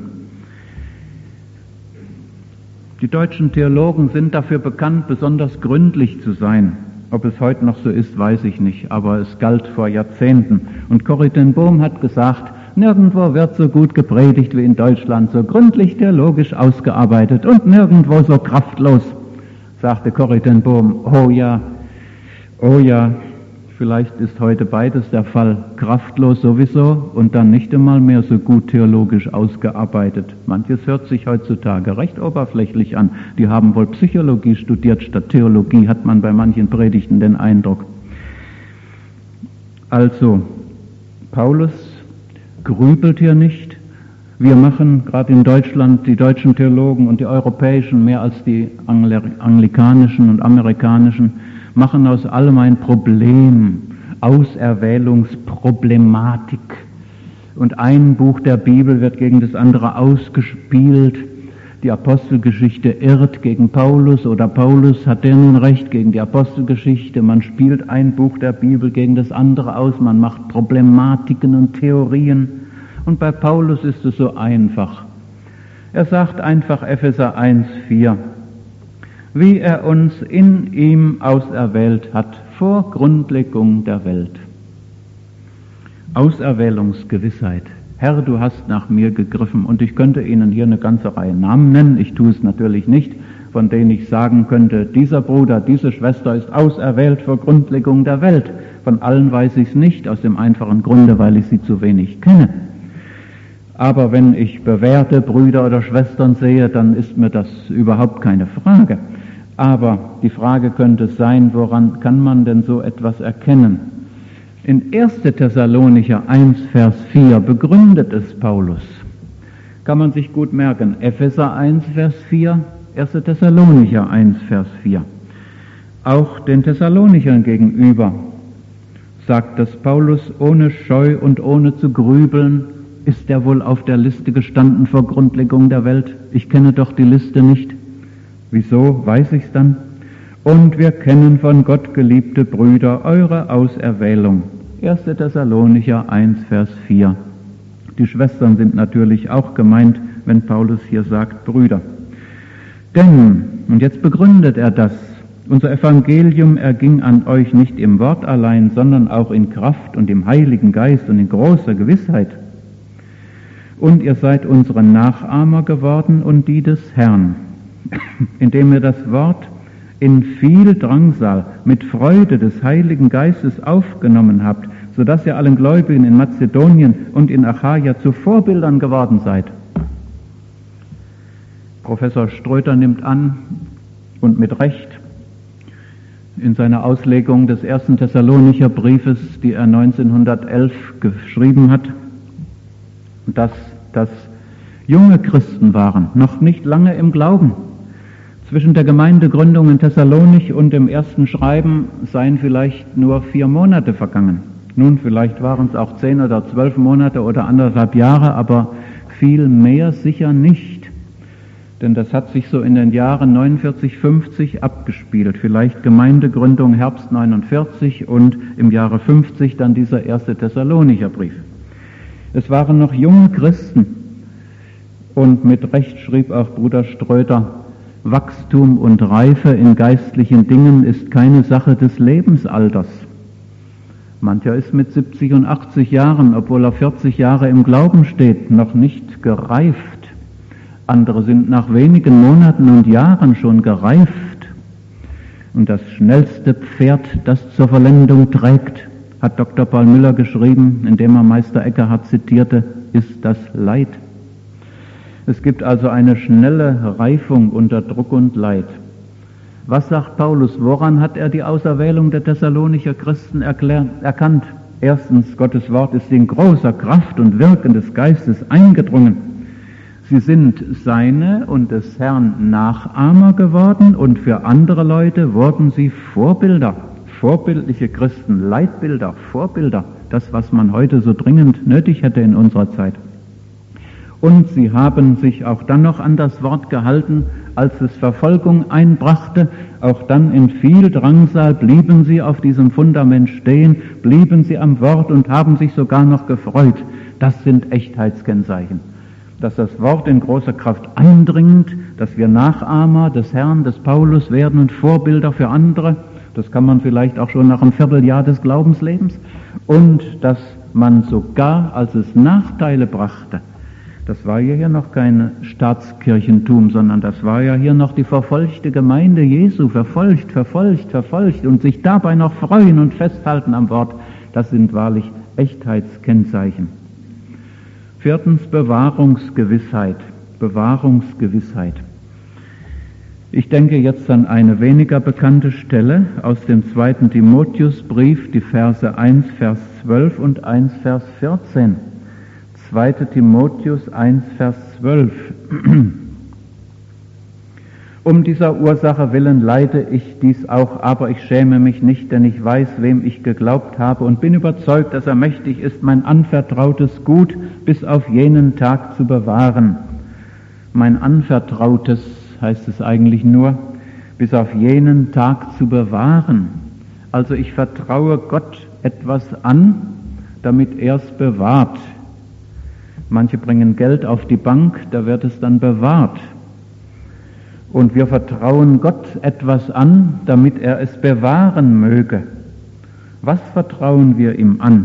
Speaker 1: Die deutschen Theologen sind dafür bekannt, besonders gründlich zu sein. Ob es heute noch so ist, weiß ich nicht, aber es galt vor Jahrzehnten. Und Corrie ten Boom hat gesagt, nirgendwo wird so gut gepredigt wie in Deutschland, so gründlich theologisch ausgearbeitet und nirgendwo so kraftlos, sagte Corrie ten Boom. Oh ja, oh ja, vielleicht ist heute beides der Fall, kraftlos sowieso und dann nicht einmal mehr so gut theologisch ausgearbeitet. Manches hört sich heutzutage recht oberflächlich an. Die haben wohl Psychologie studiert statt Theologie, hat man bei manchen Predigten den Eindruck. Also, Paulus grübelt hier nicht. Wir machen gerade in Deutschland, die deutschen Theologen und die europäischen, mehr als die anglikanischen und amerikanischen, machen aus allem ein Problem, Auserwählungsproblematik. Und ein Buch der Bibel wird gegen das andere ausgespielt. Die Apostelgeschichte irrt gegen Paulus oder Paulus hat der nun recht gegen die Apostelgeschichte. Man spielt ein Buch der Bibel gegen das andere aus, man macht Problematiken und Theorien. Und bei Paulus ist es so einfach. Er sagt einfach Epheser eins vier, wie er uns in ihm auserwählt hat vor Grundlegung der Welt. Auserwählungsgewissheit. Herr, du hast nach mir gegriffen. Und ich könnte Ihnen hier eine ganze Reihe Namen nennen, ich tue es natürlich nicht, von denen ich sagen könnte, dieser Bruder, diese Schwester ist auserwählt vor Grundlegung der Welt. Von allen weiß ich es nicht, aus dem einfachen Grunde, weil ich sie zu wenig kenne. Aber wenn ich bewährte Brüder oder Schwestern sehe, dann ist mir das überhaupt keine Frage. Aber die Frage könnte sein, woran kann man denn so etwas erkennen? In erster Thessalonicher eins, Vers vier begründet es Paulus. Kann man sich gut merken. Epheser eins, Vers vier, erster Thessalonicher eins, Vers vier. Auch den Thessalonichern gegenüber sagt das Paulus ohne Scheu und ohne zu grübeln, ist er wohl auf der Liste gestanden vor Grundlegung der Welt? Ich kenne doch die Liste nicht. Wieso weiß ich's dann? Und wir kennen von Gott, geliebte Brüder, eure Auserwählung. erster Thessalonicher eins, Vers vier. Die Schwestern sind natürlich auch gemeint, wenn Paulus hier sagt Brüder. Denn, und jetzt begründet er das, unser Evangelium erging an euch nicht im Wort allein, sondern auch in Kraft und im Heiligen Geist und in großer Gewissheit. Und ihr seid unsere Nachahmer geworden und die des Herrn, indem ihr das Wort in viel Drangsal mit Freude des Heiligen Geistes aufgenommen habt, sodass ihr allen Gläubigen in Mazedonien und in Achaia zu Vorbildern geworden seid. Professor Ströter nimmt an, und mit Recht, in seiner Auslegung des ersten Thessalonicher Briefes, die er neunzehnhundertelf geschrieben hat, dass das junge Christen waren, noch nicht lange im Glauben. Zwischen der Gemeindegründung in Thessalonich und dem ersten Schreiben seien vielleicht nur vier Monate vergangen. Nun, vielleicht waren es auch zehn oder zwölf Monate oder anderthalb Jahre, aber viel mehr sicher nicht. Denn das hat sich so in den Jahren neunundvierzig, fünfzig abgespielt. Vielleicht Gemeindegründung Herbst neunundvierzig und im Jahre fünfzig dann dieser erste Thessalonicher Brief. Es waren noch junge Christen und mit Recht schrieb auch Bruder Ströter, Wachstum und Reife in geistlichen Dingen ist keine Sache des Lebensalters. Mancher ist mit siebzig und achtzig Jahren, obwohl er vierzig Jahre im Glauben steht, noch nicht gereift. Andere sind nach wenigen Monaten und Jahren schon gereift. Und das schnellste Pferd, das zur Vollendung trägt, hat Doktor Paul Müller geschrieben, indem er Meister Eckhart zitierte, ist das Leid. Es gibt also eine schnelle Reifung unter Druck und Leid. Was sagt Paulus? Woran hat er die Auserwählung der Thessalonicher Christen erklärt, erkannt? Erstens, Gottes Wort ist in großer Kraft und Wirken des Geistes eingedrungen. Sie sind seine und des Herrn Nachahmer geworden und für andere Leute wurden sie Vorbilder, vorbildliche Christen, Leitbilder, Vorbilder, das, was man heute so dringend nötig hätte in unserer Zeit. Und sie haben sich auch dann noch an das Wort gehalten, als es Verfolgung einbrachte. Auch dann in viel Drangsal blieben sie auf diesem Fundament stehen, blieben sie am Wort und haben sich sogar noch gefreut. Das sind Echtheitskennzeichen. Dass das Wort in großer Kraft eindringt, dass wir Nachahmer des Herrn, des Paulus werden und Vorbilder für andere. Das kann man vielleicht auch schon nach einem Vierteljahr des Glaubenslebens. Und dass man sogar, als es Nachteile brachte, das war ja hier noch kein Staatskirchentum, sondern das war ja hier noch die verfolgte Gemeinde Jesu, verfolgt, verfolgt, verfolgt und sich dabei noch freuen und festhalten am Wort, das sind wahrlich Echtheitskennzeichen. Viertens, Bewahrungsgewissheit, Bewahrungsgewissheit. Ich denke jetzt an eine weniger bekannte Stelle aus dem zweiten Timotheusbrief, die Verse eins, Vers zwölf und eins, Vers vierzehn. zweiter Timotheus eins, Vers zwölf. Um dieser Ursache willen leide ich dies auch, aber ich schäme mich nicht, denn ich weiß, wem ich geglaubt habe und bin überzeugt, dass er mächtig ist, mein anvertrautes Gut bis auf jenen Tag zu bewahren. Mein anvertrautes heißt es eigentlich nur, bis auf jenen Tag zu bewahren. Also ich vertraue Gott etwas an, damit er es bewahrt. Manche bringen Geld auf die Bank, da wird es dann bewahrt. Und wir vertrauen Gott etwas an, damit er es bewahren möge. Was vertrauen wir ihm an?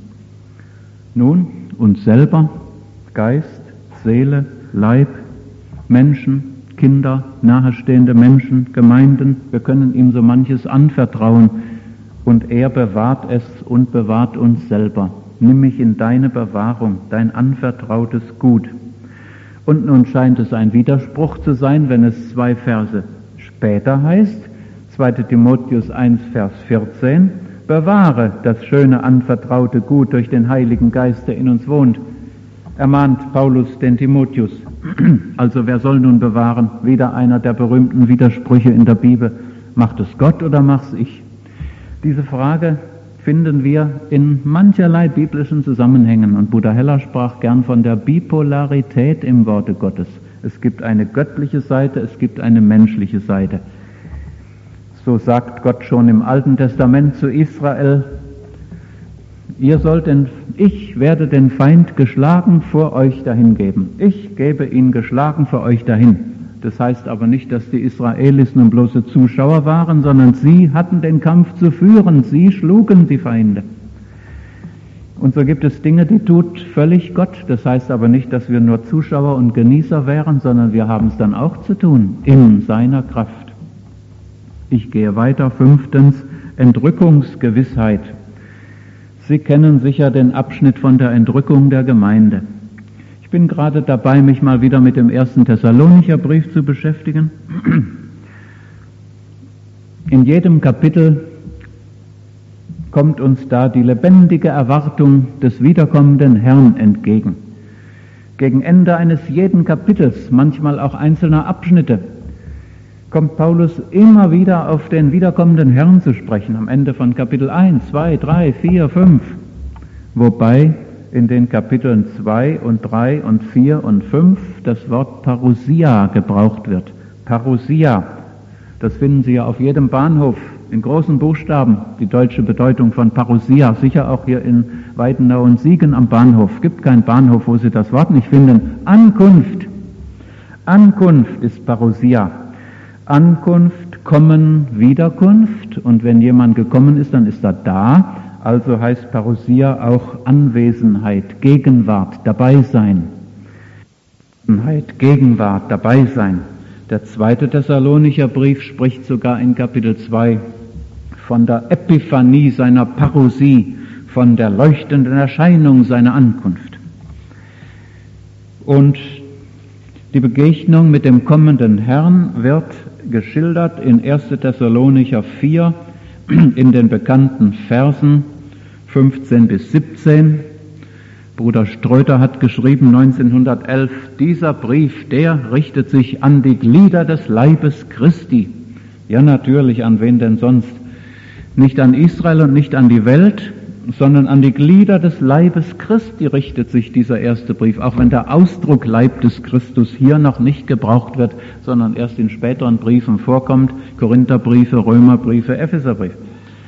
Speaker 1: Nun, uns selber, Geist, Seele, Leib, Menschen, Kinder, nahestehende Menschen, Gemeinden. Wir können ihm so manches anvertrauen und er bewahrt es und bewahrt uns selber. Nimm mich in deine Bewahrung, dein anvertrautes Gut. Und nun scheint es ein Widerspruch zu sein, wenn es zwei Verse später heißt, zweiter Timotheus eins, Vers vierzehn, bewahre das schöne anvertraute Gut durch den Heiligen Geist, der in uns wohnt, ermahnt Paulus den Timotheus. Also wer soll nun bewahren? Wieder einer der berühmten Widersprüche in der Bibel. Macht es Gott oder mach's ich? Diese Frage finden wir in mancherlei biblischen Zusammenhängen. Und Bruder Heller sprach gern von der Bipolarität im Worte Gottes. Es gibt eine göttliche Seite, es gibt eine menschliche Seite. So sagt Gott schon im Alten Testament zu Israel, ihr sollt den, ich werde den Feind geschlagen vor euch dahingeben. Ich gebe ihn geschlagen vor euch dahin. Das heißt aber nicht, dass die Israelis nun bloße Zuschauer waren, sondern sie hatten den Kampf zu führen. Sie schlugen die Feinde. Und so gibt es Dinge, die tut völlig Gott. Das heißt aber nicht, dass wir nur Zuschauer und Genießer wären, sondern wir haben es dann auch zu tun, in seiner Kraft. Ich gehe weiter. Fünftens, Entrückungsgewissheit. Sie kennen sicher den Abschnitt von der Entrückung der Gemeinde. Ich bin gerade dabei, mich mal wieder mit dem ersten Thessalonicher Brief zu beschäftigen. In jedem Kapitel kommt uns da die lebendige Erwartung des wiederkommenden Herrn entgegen. Gegen Ende eines jeden Kapitels, manchmal auch einzelner Abschnitte, kommt Paulus immer wieder auf den wiederkommenden Herrn zu sprechen, am Ende von Kapitel eins, zwei, drei, vier, fünf, wobei in den Kapiteln zwei und drei und vier und fünf das Wort Parousia gebraucht wird. Parousia, das finden Sie ja auf jedem Bahnhof in großen Buchstaben, die deutsche Bedeutung von Parousia, sicher auch hier in Weidenau und Siegen am Bahnhof. Es gibt keinen Bahnhof, wo Sie das Wort nicht finden. Ankunft. Ankunft ist Parousia. Ankunft, Kommen, Wiederkunft. Und wenn jemand gekommen ist, dann ist er da. Also heißt Parousia auch Anwesenheit, Gegenwart, Dabeisein. Gegenwart, Dabeisein. Der zweite Thessalonicher Brief spricht sogar in Kapitel zwei von der Epiphanie seiner Parousie, von der leuchtenden Erscheinung seiner Ankunft. Und Die Begegnung mit dem kommenden Herrn wird geschildert in erster Thessalonicher vier in den bekannten Versen fünfzehn bis siebzehn. Bruder Ströter hat geschrieben neunzehnhundertelf, dieser Brief, der richtet sich an die Glieder des Leibes Christi. Ja, natürlich, an wen denn sonst? Nicht an Israel und nicht an die Welt, sondern an die Glieder des Leibes Christi richtet sich dieser erste Brief, auch wenn der Ausdruck Leib des Christus hier noch nicht gebraucht wird, sondern erst in späteren Briefen vorkommt, Korintherbriefe, Römerbriefe, Epheserbriefe.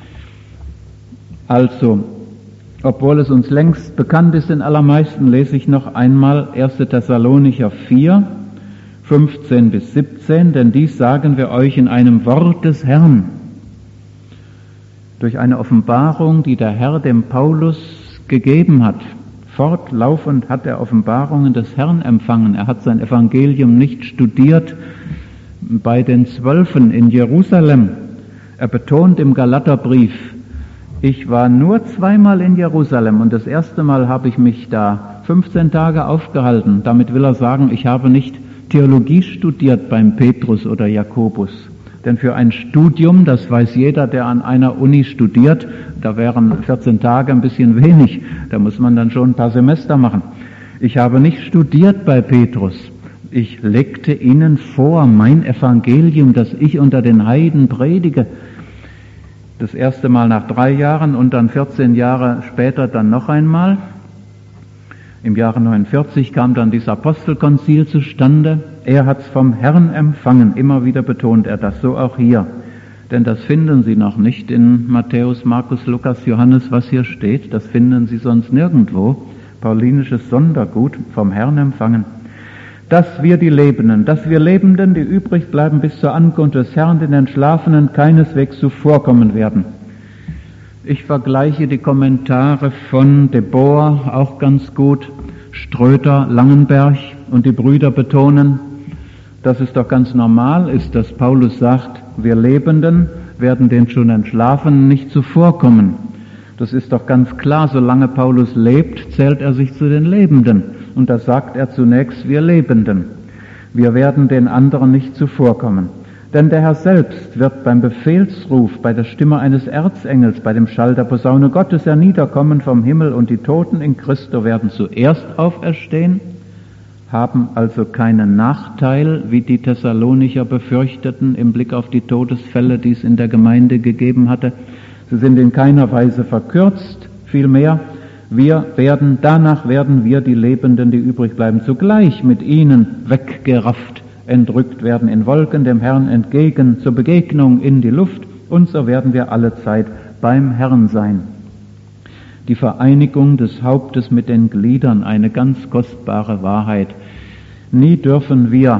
Speaker 1: Also, obwohl es uns längst bekannt ist, den allermeisten lese ich noch einmal erster Thessalonicher vier, fünfzehn bis siebzehn, denn dies sagen wir euch in einem Wort des Herrn. Durch eine Offenbarung, die der Herr dem Paulus gegeben hat. Fortlaufend hat er Offenbarungen des Herrn empfangen. Er hat sein Evangelium nicht studiert bei den Zwölfen in Jerusalem. Er betont im Galaterbrief, ich war nur zweimal in Jerusalem und das erste Mal habe ich mich da fünfzehn Tage aufgehalten. Damit will er sagen, ich habe nicht Theologie studiert beim Petrus oder Jakobus. Denn für ein Studium, das weiß jeder, der an einer Uni studiert, da wären vierzehn Tage ein bisschen wenig. Da muss man dann schon ein paar Semester machen. Ich habe nicht studiert bei Petrus. Ich legte ihnen vor, mein Evangelium, das ich unter den Heiden predige. Das erste Mal nach drei Jahren und dann vierzehn Jahre später dann noch einmal. Im Jahre neunundvierzig kam dann dieses Apostelkonzil zustande. Er hat es vom Herrn empfangen. Immer wieder betont er das, so auch hier. Denn das finden Sie noch nicht in Matthäus, Markus, Lukas, Johannes, was hier steht. Das finden Sie sonst nirgendwo. Paulinisches Sondergut, vom Herrn empfangen. Dass wir die Lebenden, dass wir Lebenden, die übrig bleiben bis zur Ankunft des Herrn, den Entschlafenen keineswegs zuvorkommen werden. Ich vergleiche die Kommentare von de Boer auch ganz gut, Ströter, Langenberg, und die Brüder betonen, dass es doch ganz normal ist, dass Paulus sagt, wir Lebenden werden den schon Entschlafenen nicht zuvorkommen. Das ist doch ganz klar, solange Paulus lebt, zählt er sich zu den Lebenden. Und da sagt er zunächst, wir Lebenden. Wir werden den anderen nicht zuvorkommen. Denn der Herr selbst wird beim Befehlsruf, bei der Stimme eines Erzengels, bei dem Schall der Posaune Gottes herniederkommen vom Himmel, und die Toten in Christo werden zuerst auferstehen, haben also keinen Nachteil, wie die Thessalonicher befürchteten, im Blick auf die Todesfälle, die es in der Gemeinde gegeben hatte. Sie sind in keiner Weise verkürzt, vielmehr, wir werden, danach werden wir, die Lebenden, die übrig bleiben, zugleich mit ihnen weggerafft, entrückt werden in Wolken, dem Herrn entgegen, zur Begegnung in die Luft, und so werden wir alle Zeit beim Herrn sein. Die Vereinigung des Hauptes mit den Gliedern, eine ganz kostbare Wahrheit. Nie dürfen wir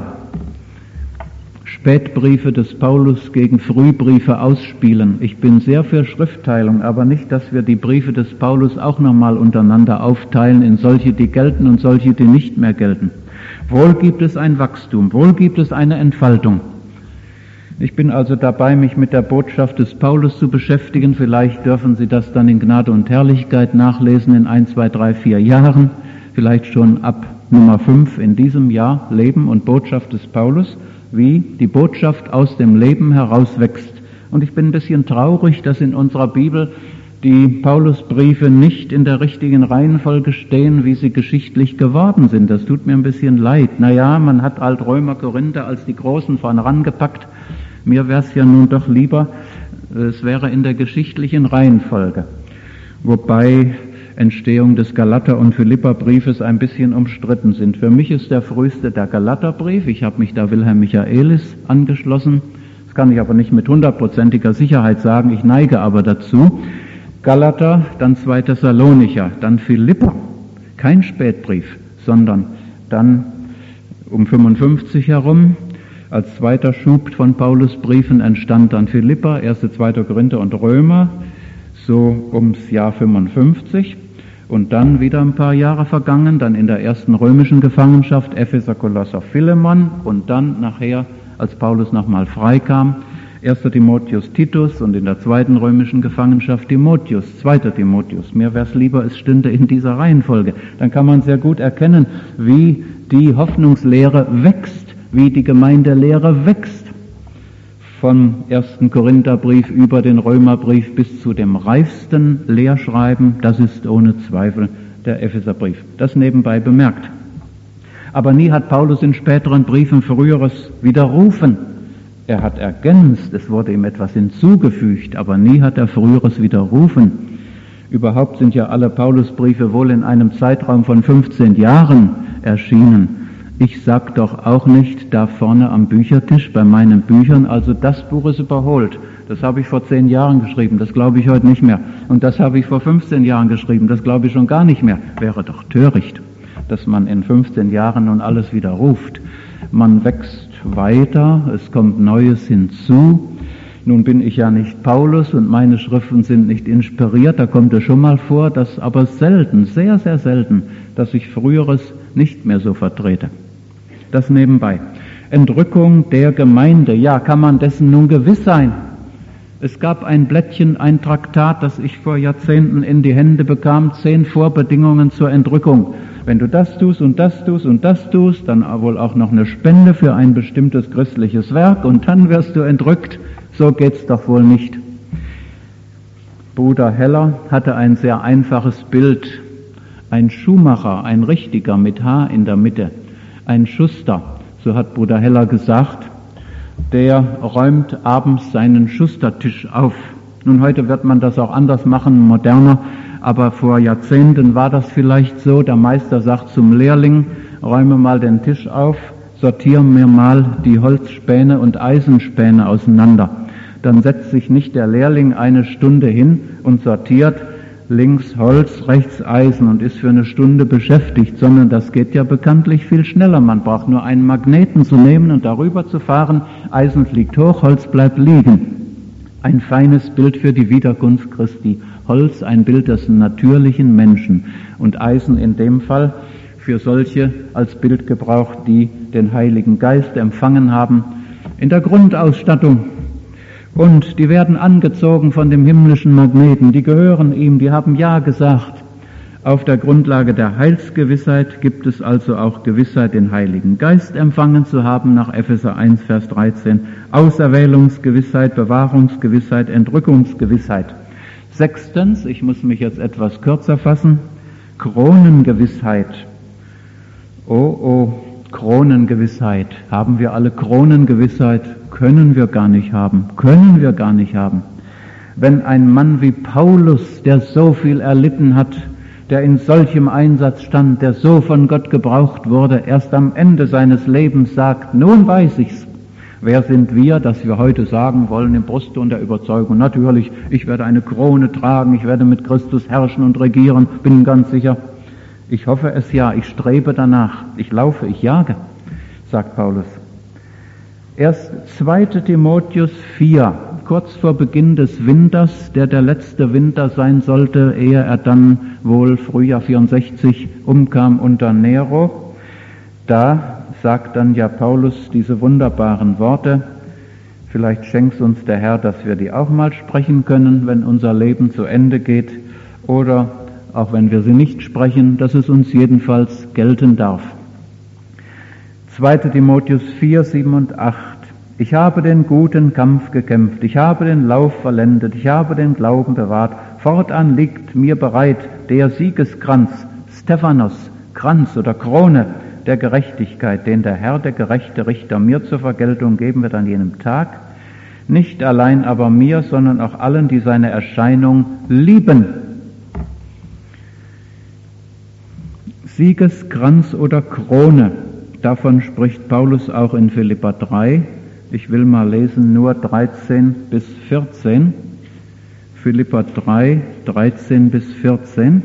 Speaker 1: Spätbriefe des Paulus gegen Frühbriefe ausspielen. Ich bin sehr für Schriftteilung, aber nicht, dass wir die Briefe des Paulus auch nochmal untereinander aufteilen in solche, die gelten und solche, die nicht mehr gelten. Wohl gibt es ein Wachstum, wohl gibt es eine Entfaltung. Ich bin also dabei, mich mit der Botschaft des Paulus zu beschäftigen. Vielleicht dürfen Sie das dann in Gnade und Herrlichkeit nachlesen in ein, zwei, drei, vier Jahren. Vielleicht schon ab Nummer fünf in diesem Jahr, Leben und Botschaft des Paulus, wie die Botschaft aus dem Leben herauswächst. Und ich bin ein bisschen traurig, dass in unserer Bibel die Paulusbriefe nicht in der richtigen Reihenfolge stehen, wie sie geschichtlich geworden sind. Das tut mir ein bisschen leid. Naja, man hat halt Römer, Korinther als die Großen vorn rangepackt. Mir wäre es ja nun doch lieber, es wäre in der geschichtlichen Reihenfolge. Wobei Entstehung des Galater- und Philipperbriefes ein bisschen umstritten sind. Für mich ist der früheste der Galaterbrief. Ich habe mich da Wilhelm Michaelis angeschlossen. Das kann ich aber nicht mit hundertprozentiger Sicherheit sagen. Ich neige aber dazu. Galater, dann zwei Thessalonicher, dann Philipper. Kein Spätbrief, sondern dann um fünfundfünfzig herum. Als zweiter Schub von Paulus Briefen entstand dann Philipper, erster, zweiter Korinther und Römer, so ums Jahr fünfundfünfzig. Und dann wieder ein paar Jahre vergangen, dann in der ersten römischen Gefangenschaft, Epheser, Kolosser, Philemon, und dann nachher, als Paulus nochmal freikam, erster Timotheus Titus und in der zweiten römischen Gefangenschaft Timotheus, zweiter Timotheus. Mir wäre es lieber, es stünde in dieser Reihenfolge. Dann kann man sehr gut erkennen, wie die Hoffnungslehre wächst, wie die Gemeindelehre wächst. Vom ersten Korintherbrief über den Römerbrief bis zu dem reifsten Lehrschreiben, das ist ohne Zweifel der Epheserbrief. Das nebenbei bemerkt. Aber nie hat Paulus in späteren Briefen Früheres widerrufen. Er hat ergänzt, es wurde ihm etwas hinzugefügt, aber nie hat er Früheres widerrufen. Überhaupt sind ja alle Paulusbriefe wohl in einem Zeitraum von fünfzehn Jahren erschienen. Ich sag doch auch nicht da vorne am Büchertisch bei meinen Büchern, also das Buch ist überholt. Das habe ich vor zehn Jahren geschrieben, das glaube ich heute nicht mehr. Und das habe ich vor fünfzehn Jahren geschrieben, das glaube ich schon gar nicht mehr. Wäre doch töricht, dass man in fünfzehn Jahren nun alles widerruft. Man wächst weiter, es kommt Neues hinzu. Nun bin ich ja nicht Paulus und meine Schriften sind nicht inspiriert, da kommt es schon mal vor, dass aber selten, sehr, sehr selten, dass ich Früheres nicht mehr so vertrete. Das nebenbei. Entrückung der Gemeinde, ja, kann man dessen nun gewiss sein? Es gab ein Blättchen, ein Traktat, das ich vor Jahrzehnten in die Hände bekam, zehn Vorbedingungen zur Entrückung. Wenn du das tust und das tust und das tust, dann wohl auch noch eine Spende für ein bestimmtes christliches Werk und dann wirst du entrückt. So geht's doch wohl nicht. Bruder Heller hatte ein sehr einfaches Bild. Ein Schuhmacher, ein richtiger mit H in der Mitte, ein Schuster, so hat Bruder Heller gesagt, der räumt abends seinen Schustertisch auf. Nun, heute wird man das auch anders machen, moderner, aber vor Jahrzehnten war das vielleicht so. Der Meister sagt zum Lehrling, räume mal den Tisch auf, sortiere mir mal die Holzspäne und Eisenspäne auseinander. Dann setzt sich nicht der Lehrling eine Stunde hin und sortiert links Holz, rechts Eisen und ist für eine Stunde beschäftigt, sondern das geht ja bekanntlich viel schneller. Man braucht nur einen Magneten zu nehmen und darüber zu fahren. Eisen fliegt hoch, Holz bleibt liegen. Ein feines Bild für die Wiederkunft Christi. Holz ein Bild des natürlichen Menschen und Eisen in dem Fall für solche als Bild gebraucht, die den Heiligen Geist empfangen haben in der Grundausstattung. Und die werden angezogen von dem himmlischen Magneten, die gehören ihm, die haben Ja gesagt. Auf der Grundlage der Heilsgewissheit gibt es also auch Gewissheit, den Heiligen Geist empfangen zu haben, nach Epheser eins, Vers dreizehn. Auserwählungsgewissheit, Bewahrungsgewissheit, Entrückungsgewissheit. Sechstens, ich muss mich jetzt etwas kürzer fassen, Kronengewissheit. Oh, oh, Kronengewissheit. Haben wir alle Kronengewissheit? Können wir gar nicht haben. Können wir gar nicht haben. Wenn ein Mann wie Paulus, der so viel erlitten hat, der in solchem Einsatz stand, der so von Gott gebraucht wurde, erst am Ende seines Lebens sagt, nun weiß ich's. Wer sind wir, dass wir heute sagen wollen im Brustton der Überzeugung, natürlich, ich werde eine Krone tragen, ich werde mit Christus herrschen und regieren, bin ganz sicher. Ich hoffe es ja, ich strebe danach, ich laufe, ich jage, sagt Paulus. Erst zweiter Timotheus vier, kurz vor Beginn des Winters, der der letzte Winter sein sollte, ehe er dann wohl Frühjahr vierundsechzig umkam unter Nero, da sagt dann ja Paulus diese wunderbaren Worte. Vielleicht schenkt uns der Herr, dass wir die auch mal sprechen können, wenn unser Leben zu Ende geht, oder auch wenn wir sie nicht sprechen, dass es uns jedenfalls gelten darf. zweiter Timotheus vier, sieben und acht. Ich habe den guten Kampf gekämpft, ich habe den Lauf vollendet, ich habe den Glauben bewahrt. Fortan liegt mir bereit der Siegeskranz, Stephanos, Kranz oder Krone der Gerechtigkeit, den der Herr, der gerechte Richter, mir zur Vergeltung geben wird an jenem Tag. Nicht allein aber mir, sondern auch allen, die seine Erscheinung lieben. Siegeskranz oder Krone, davon spricht Paulus auch in Philipper drei. Ich will mal lesen, nur dreizehn bis vierzehn. Philipper drei, dreizehn bis vierzehn.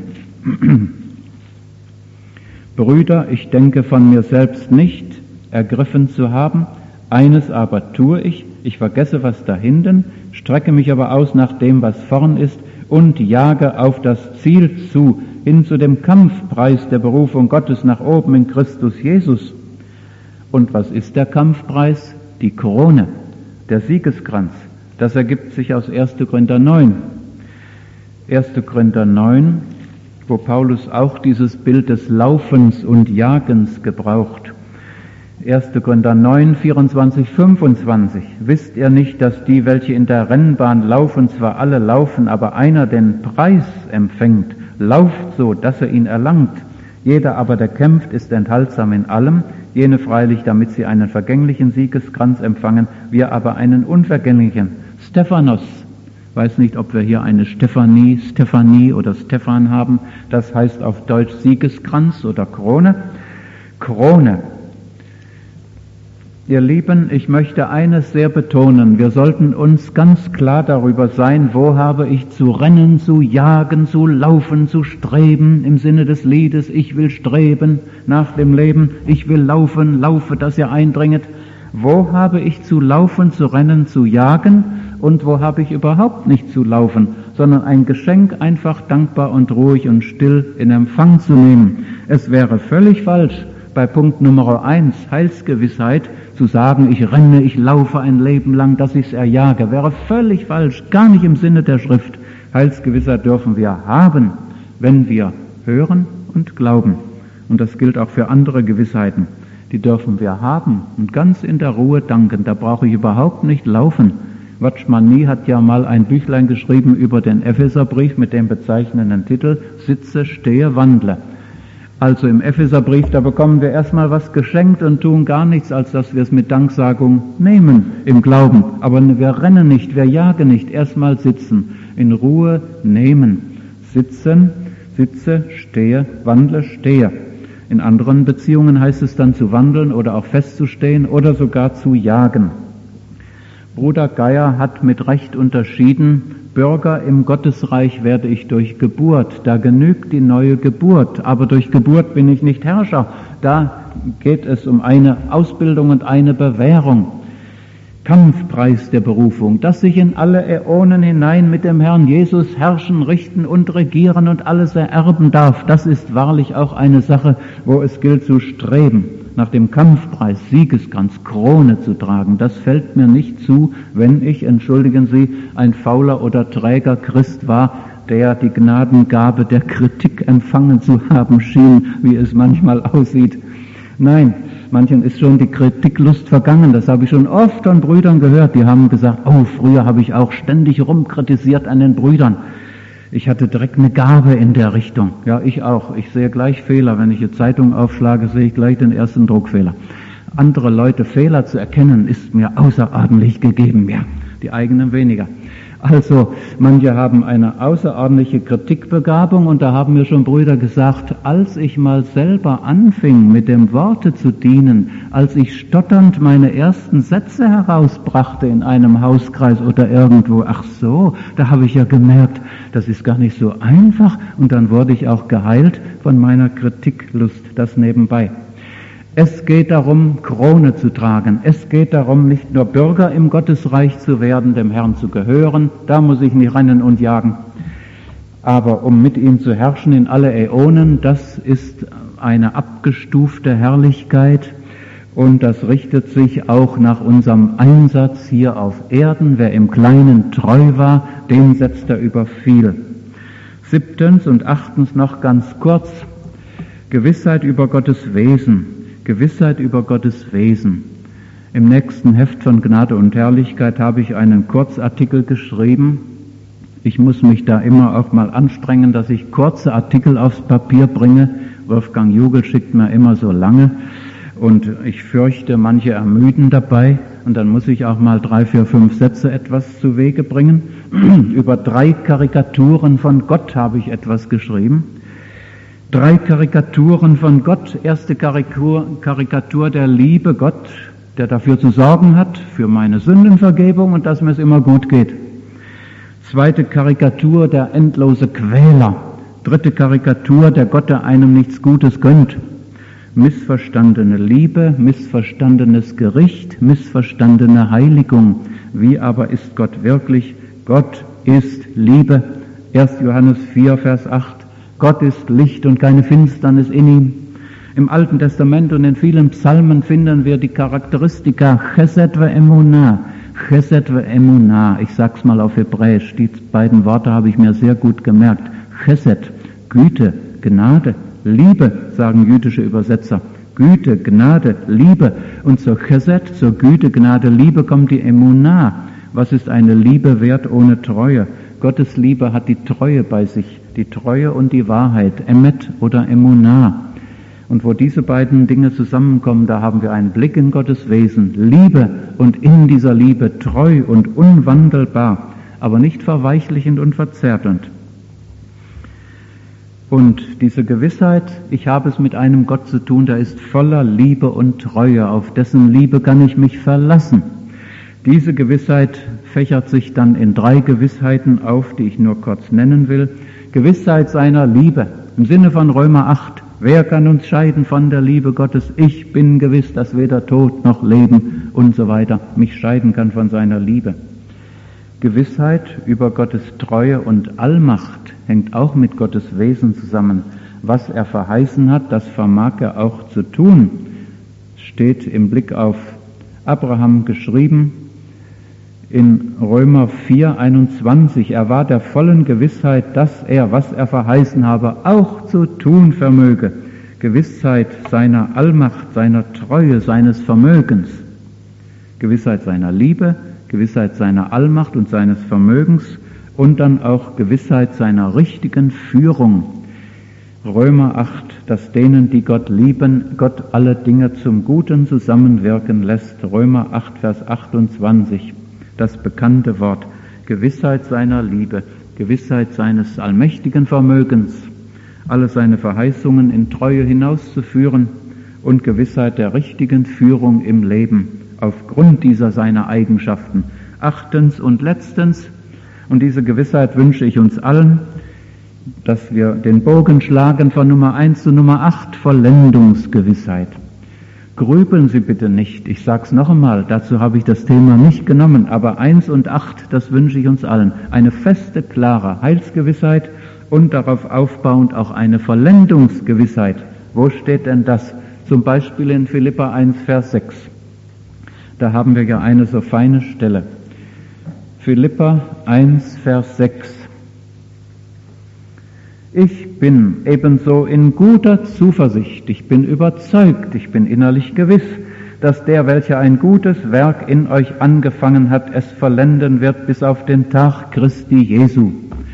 Speaker 1: Brüder, ich denke von mir selbst nicht ergriffen zu haben, eines aber tue ich, ich vergesse, was da hinten, strecke mich aber aus nach dem, was vorn ist, und jage auf das Ziel zu, hin zu dem Kampfpreis der Berufung Gottes nach oben in Christus Jesus. Und was ist der Kampfpreis? Die Krone, der Siegeskranz, Das ergibt sich aus erster Korinther neun. erster Korinther neun, wo Paulus auch dieses Bild des Laufens und Jagens gebraucht. erster Korinther neun, vierundzwanzig, fünfundzwanzig. Wisst ihr nicht, dass die, welche in der Rennbahn laufen, zwar alle laufen, aber einer den Preis empfängt, lauft so, dass er ihn erlangt. Jeder aber, der kämpft, ist enthaltsam in allem, jene freilich, damit sie einen vergänglichen Siegeskranz empfangen, wir aber einen unvergänglichen. Stephanos, weiß nicht, ob wir hier eine Stephanie, Stephanie oder Stephan haben, das heißt auf Deutsch Siegeskranz oder Krone. Krone. Ihr Lieben, ich möchte eines sehr betonen. Wir sollten uns ganz klar darüber sein, wo habe ich zu rennen, zu jagen, zu laufen, zu streben, im Sinne des Liedes, ich will streben nach dem Leben, ich will laufen, laufe, dass ihr eindringet. Wo habe ich zu laufen, zu rennen, zu jagen und wo habe ich überhaupt nicht zu laufen, sondern ein Geschenk einfach dankbar und ruhig und still in Empfang zu nehmen. Es wäre völlig falsch, bei Punkt Nummer eins, Heilsgewissheit, zu sagen, ich renne, ich laufe ein Leben lang, dass ich es erjage, wäre völlig falsch, gar nicht im Sinne der Schrift. Heilsgewissheit dürfen wir haben, wenn wir hören und glauben. Und das gilt auch für andere Gewissheiten. Die dürfen wir haben und ganz in der Ruhe danken. Da brauche ich überhaupt nicht laufen. Watchman Nee hat ja mal ein Büchlein geschrieben über den Epheserbrief mit dem bezeichnenden Titel Sitze, stehe, wandle. Also im Epheserbrief, da bekommen wir erstmal was geschenkt und tun gar nichts, als dass wir es mit Danksagung nehmen im Glauben. Aber wir rennen nicht, wir jagen nicht, erstmal sitzen, in Ruhe nehmen. Sitzen, sitze, stehe, wandle, stehe. In anderen Beziehungen heißt es dann zu wandeln oder auch festzustehen oder sogar zu jagen. Bruder Geier hat mit Recht unterschieden, Bürger im Gottesreich werde ich durch Geburt, da genügt die neue Geburt, aber durch Geburt bin ich nicht Herrscher, da geht es um eine Ausbildung und eine Bewährung. Kampfpreis der Berufung, dass ich in alle Äonen hinein mit dem Herrn Jesus herrschen, richten und regieren und alles ererben darf, das ist wahrlich auch eine Sache, wo es gilt zu streben, nach dem Kampfpreis, Siegeskranz, Krone zu tragen. Das fällt mir nicht zu, wenn ich, entschuldigen Sie, ein fauler oder träger Christ war, der die Gnadengabe der Kritik empfangen zu haben schien, wie es manchmal aussieht. Nein, manchen ist schon die Kritiklust vergangen, das habe ich schon oft von Brüdern gehört, die haben gesagt, oh, früher habe ich auch ständig rumkritisiert an den Brüdern. Ich hatte direkt eine Gabe in der Richtung. Ja, ich auch. Ich sehe gleich Fehler. Wenn ich eine Zeitung aufschlage, sehe ich gleich den ersten Druckfehler. Andere Leute Fehler zu erkennen, ist mir außerordentlich gegeben, ja. Die eigenen weniger. Also, manche haben eine außerordentliche Kritikbegabung und da haben mir schon Brüder gesagt, als ich mal selber anfing, mit dem Worte zu dienen, als ich stotternd meine ersten Sätze herausbrachte in einem Hauskreis oder irgendwo, ach so, da habe ich ja gemerkt, das ist gar nicht so einfach und dann wurde ich auch geheilt von meiner Kritiklust, das nebenbei. Es geht darum, Krone zu tragen. Es geht darum, nicht nur Bürger im Gottesreich zu werden, dem Herrn zu gehören. Da muss ich nicht rennen und jagen. Aber um mit ihm zu herrschen in alle Äonen, das ist eine abgestufte Herrlichkeit. Und das richtet sich auch nach unserem Einsatz hier auf Erden. Wer im Kleinen treu war, den setzt er über viel. Siebtens und achtens noch ganz kurz. Gewissheit über Gottes Wesen. Gewissheit über Gottes Wesen. Im nächsten Heft von Gnade und Herrlichkeit habe ich einen Kurzartikel geschrieben. Ich muss mich da immer auch mal anstrengen, dass ich kurze Artikel aufs Papier bringe. Wolfgang Jugel schickt mir immer so lange und ich fürchte, manche ermüden dabei und dann muss ich auch mal drei, vier, fünf Sätze etwas zu Wege bringen. Über drei Karikaturen von Gott habe ich etwas geschrieben. Drei Karikaturen von Gott. Erste Karikatur, Karikatur der Liebe Gott, der dafür zu sorgen hat, für meine Sündenvergebung und dass mir es immer gut geht. Zweite Karikatur der endlose Quäler. Dritte Karikatur der Gott, der einem nichts Gutes gönnt. Missverstandene Liebe, missverstandenes Gericht, missverstandene Heiligung. Wie aber ist Gott wirklich? Gott ist Liebe. erster Johannes vier, Vers acht. Gott ist Licht und keine Finsternis in ihm. Im Alten Testament und in vielen Psalmen finden wir die Charakteristika Chesed ve Emunah, Chesed ve Emunah, ich sag's mal auf Hebräisch, die beiden Worte habe ich mir sehr gut gemerkt. Chesed, Güte, Gnade, Liebe, sagen jüdische Übersetzer. Güte, Gnade, Liebe. Und zur Chesed, zur Güte, Gnade, Liebe kommt die Emunah. Was ist eine Liebe wert ohne Treue? Gottes Liebe hat die Treue bei sich, die Treue und die Wahrheit, Emet oder Emunah. Und wo diese beiden Dinge zusammenkommen, da haben wir einen Blick in Gottes Wesen, Liebe und in dieser Liebe treu und unwandelbar, aber nicht verweichlichend und verzärtelnd. Und diese Gewissheit, ich habe es mit einem Gott zu tun, der ist voller Liebe und Treue, auf dessen Liebe kann ich mich verlassen. Diese Gewissheit fächert sich dann in drei Gewissheiten auf, die ich nur kurz nennen will. Gewissheit seiner Liebe, im Sinne von Römer acht. Wer kann uns scheiden von der Liebe Gottes? Ich bin gewiss, dass weder Tod noch Leben und so weiter mich scheiden kann von seiner Liebe. Gewissheit über Gottes Treue und Allmacht hängt auch mit Gottes Wesen zusammen. Was er verheißen hat, das vermag er auch zu tun. Steht im Blick auf Abraham geschrieben in Römer vier, einundzwanzig. Er war der vollen Gewissheit, dass er, was er verheißen habe, auch zu tun vermöge. Gewissheit seiner Allmacht, seiner Treue, seines Vermögens. Gewissheit seiner Liebe, Gewissheit seiner Allmacht und seines Vermögens und dann auch Gewissheit seiner richtigen Führung. Römer acht, dass denen, die Gott lieben, Gott alle Dinge zum Guten zusammenwirken lässt. Römer acht, Vers achtundzwanzig, das bekannte Wort. Gewissheit seiner Liebe, Gewissheit seines allmächtigen Vermögens, alle seine Verheißungen in Treue hinauszuführen und Gewissheit der richtigen Führung im Leben aufgrund dieser seiner Eigenschaften. Achtens und letztens, und diese Gewissheit wünsche ich uns allen, dass wir den Bogen schlagen von Nummer eins zu Nummer acht, Vollendungsgewissheit. Grübeln Sie bitte nicht, ich sag's noch einmal, dazu habe ich das Thema nicht genommen, aber eins und acht, das wünsche ich uns allen. Eine feste, klare Heilsgewissheit und darauf aufbauend auch eine Vollendungsgewissheit. Wo steht denn das? Zum Beispiel in Philipper eins, Vers sechs. Da haben wir ja eine so feine Stelle. Philipper eins, Vers sechs. Ich bin ebenso in guter Zuversicht, ich bin überzeugt, ich bin innerlich gewiss, dass der, welcher ein gutes Werk in euch angefangen hat, es vollenden wird bis auf den Tag Christi Jesu.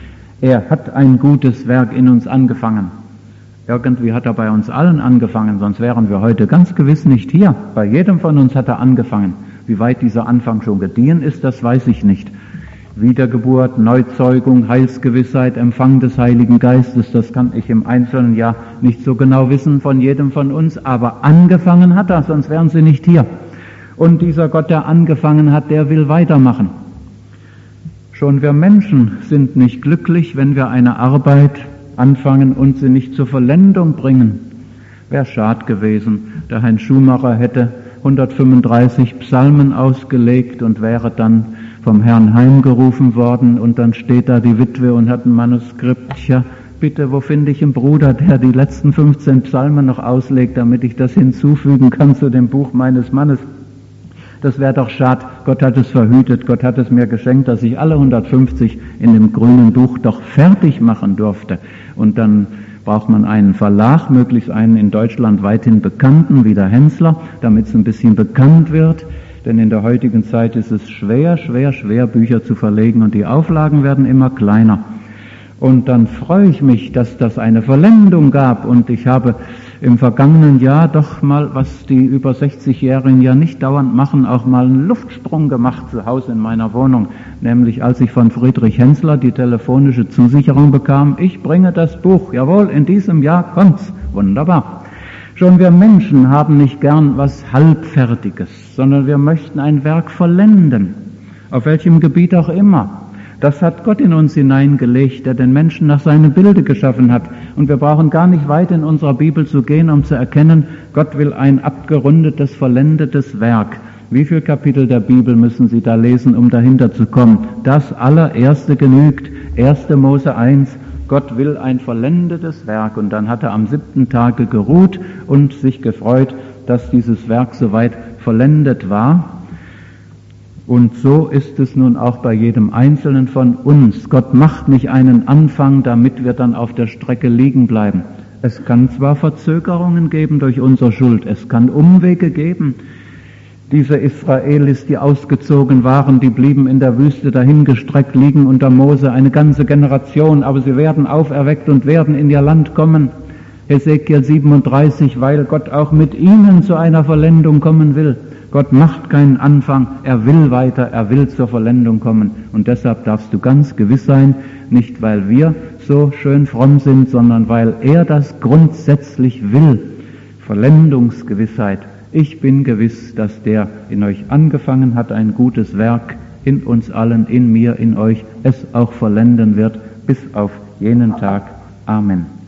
Speaker 1: Er hat ein gutes Werk in uns angefangen. Irgendwie hat er bei uns allen angefangen, sonst wären wir heute ganz gewiss nicht hier. Bei jedem von uns hat er angefangen. Wie weit dieser Anfang schon gediehen ist, das weiß ich nicht. Wiedergeburt, Neuzeugung, Heilsgewissheit, Empfang des Heiligen Geistes, das kann ich im Einzelnen ja nicht so genau wissen von jedem von uns, aber angefangen hat er, sonst wären sie nicht hier. Und dieser Gott, der angefangen hat, der will weitermachen. Schon wir Menschen sind nicht glücklich, wenn wir eine Arbeit anfangen und sie nicht zur Vollendung bringen. Wäre schad gewesen, der Heinz Schumacher hätte hundertfünfunddreißig Psalmen ausgelegt und wäre dann vom Herrn heimgerufen worden und dann steht da die Witwe und hat ein Manuskript. Tja, bitte, wo finde ich einen Bruder, der die letzten fünfzehn Psalmen noch auslegt, damit ich das hinzufügen kann zu dem Buch meines Mannes? Das wäre doch schad. Gott hat es verhütet, Gott hat es mir geschenkt, dass ich alle hundertfünfzig in dem grünen Buch doch fertig machen durfte. Und dann braucht man einen Verlag, möglichst einen in Deutschland weithin bekannten, wie der Hensler, damit es ein bisschen bekannt wird. Denn in der heutigen Zeit ist es schwer, schwer, schwer, Bücher zu verlegen und die Auflagen werden immer kleiner. Und dann freue ich mich, dass das eine Vollendung gab und ich habe im vergangenen Jahr doch mal, was die über sechzigjährigen ja nicht dauernd machen, auch mal einen Luftsprung gemacht zu Hause in meiner Wohnung. Nämlich als ich von Friedrich Hensler die telefonische Zusicherung bekam, ich bringe das Buch, jawohl, in diesem Jahr kommt's. Wunderbar. Schon wir Menschen haben nicht gern was Halbfertiges, sondern wir möchten ein Werk vollenden, auf welchem Gebiet auch immer. Das hat Gott in uns hineingelegt, der den Menschen nach seinem Bilde geschaffen hat. Und wir brauchen gar nicht weit in unserer Bibel zu gehen, um zu erkennen, Gott will ein abgerundetes, vollendetes Werk. Wie viele Kapitel der Bibel müssen Sie da lesen, um dahinter zu kommen? Das allererste genügt, erste Mose eins. Gott will ein vollendetes Werk und dann hat er am siebten Tage geruht und sich gefreut, dass dieses Werk soweit vollendet war. Und so ist es nun auch bei jedem Einzelnen von uns. Gott macht nicht einen Anfang, damit wir dann auf der Strecke liegen bleiben. Es kann zwar Verzögerungen geben durch unsere Schuld, es kann Umwege geben. Diese Israelis, die ausgezogen waren, die blieben in der Wüste dahingestreckt liegen unter Mose, eine ganze Generation, aber sie werden auferweckt und werden in ihr Land kommen. Hesekiel siebenunddreißig, weil Gott auch mit ihnen zu einer Vollendung kommen will. Gott macht keinen Anfang, er will weiter, er will zur Vollendung kommen. Und deshalb darfst du ganz gewiss sein, nicht weil wir so schön fromm sind, sondern weil er das grundsätzlich will. Vollendungsgewissheit. Ich bin gewiss, dass der in euch angefangen hat, ein gutes Werk in uns allen, in mir, in euch, es auch vollenden wird, bis auf jenen Tag. Amen.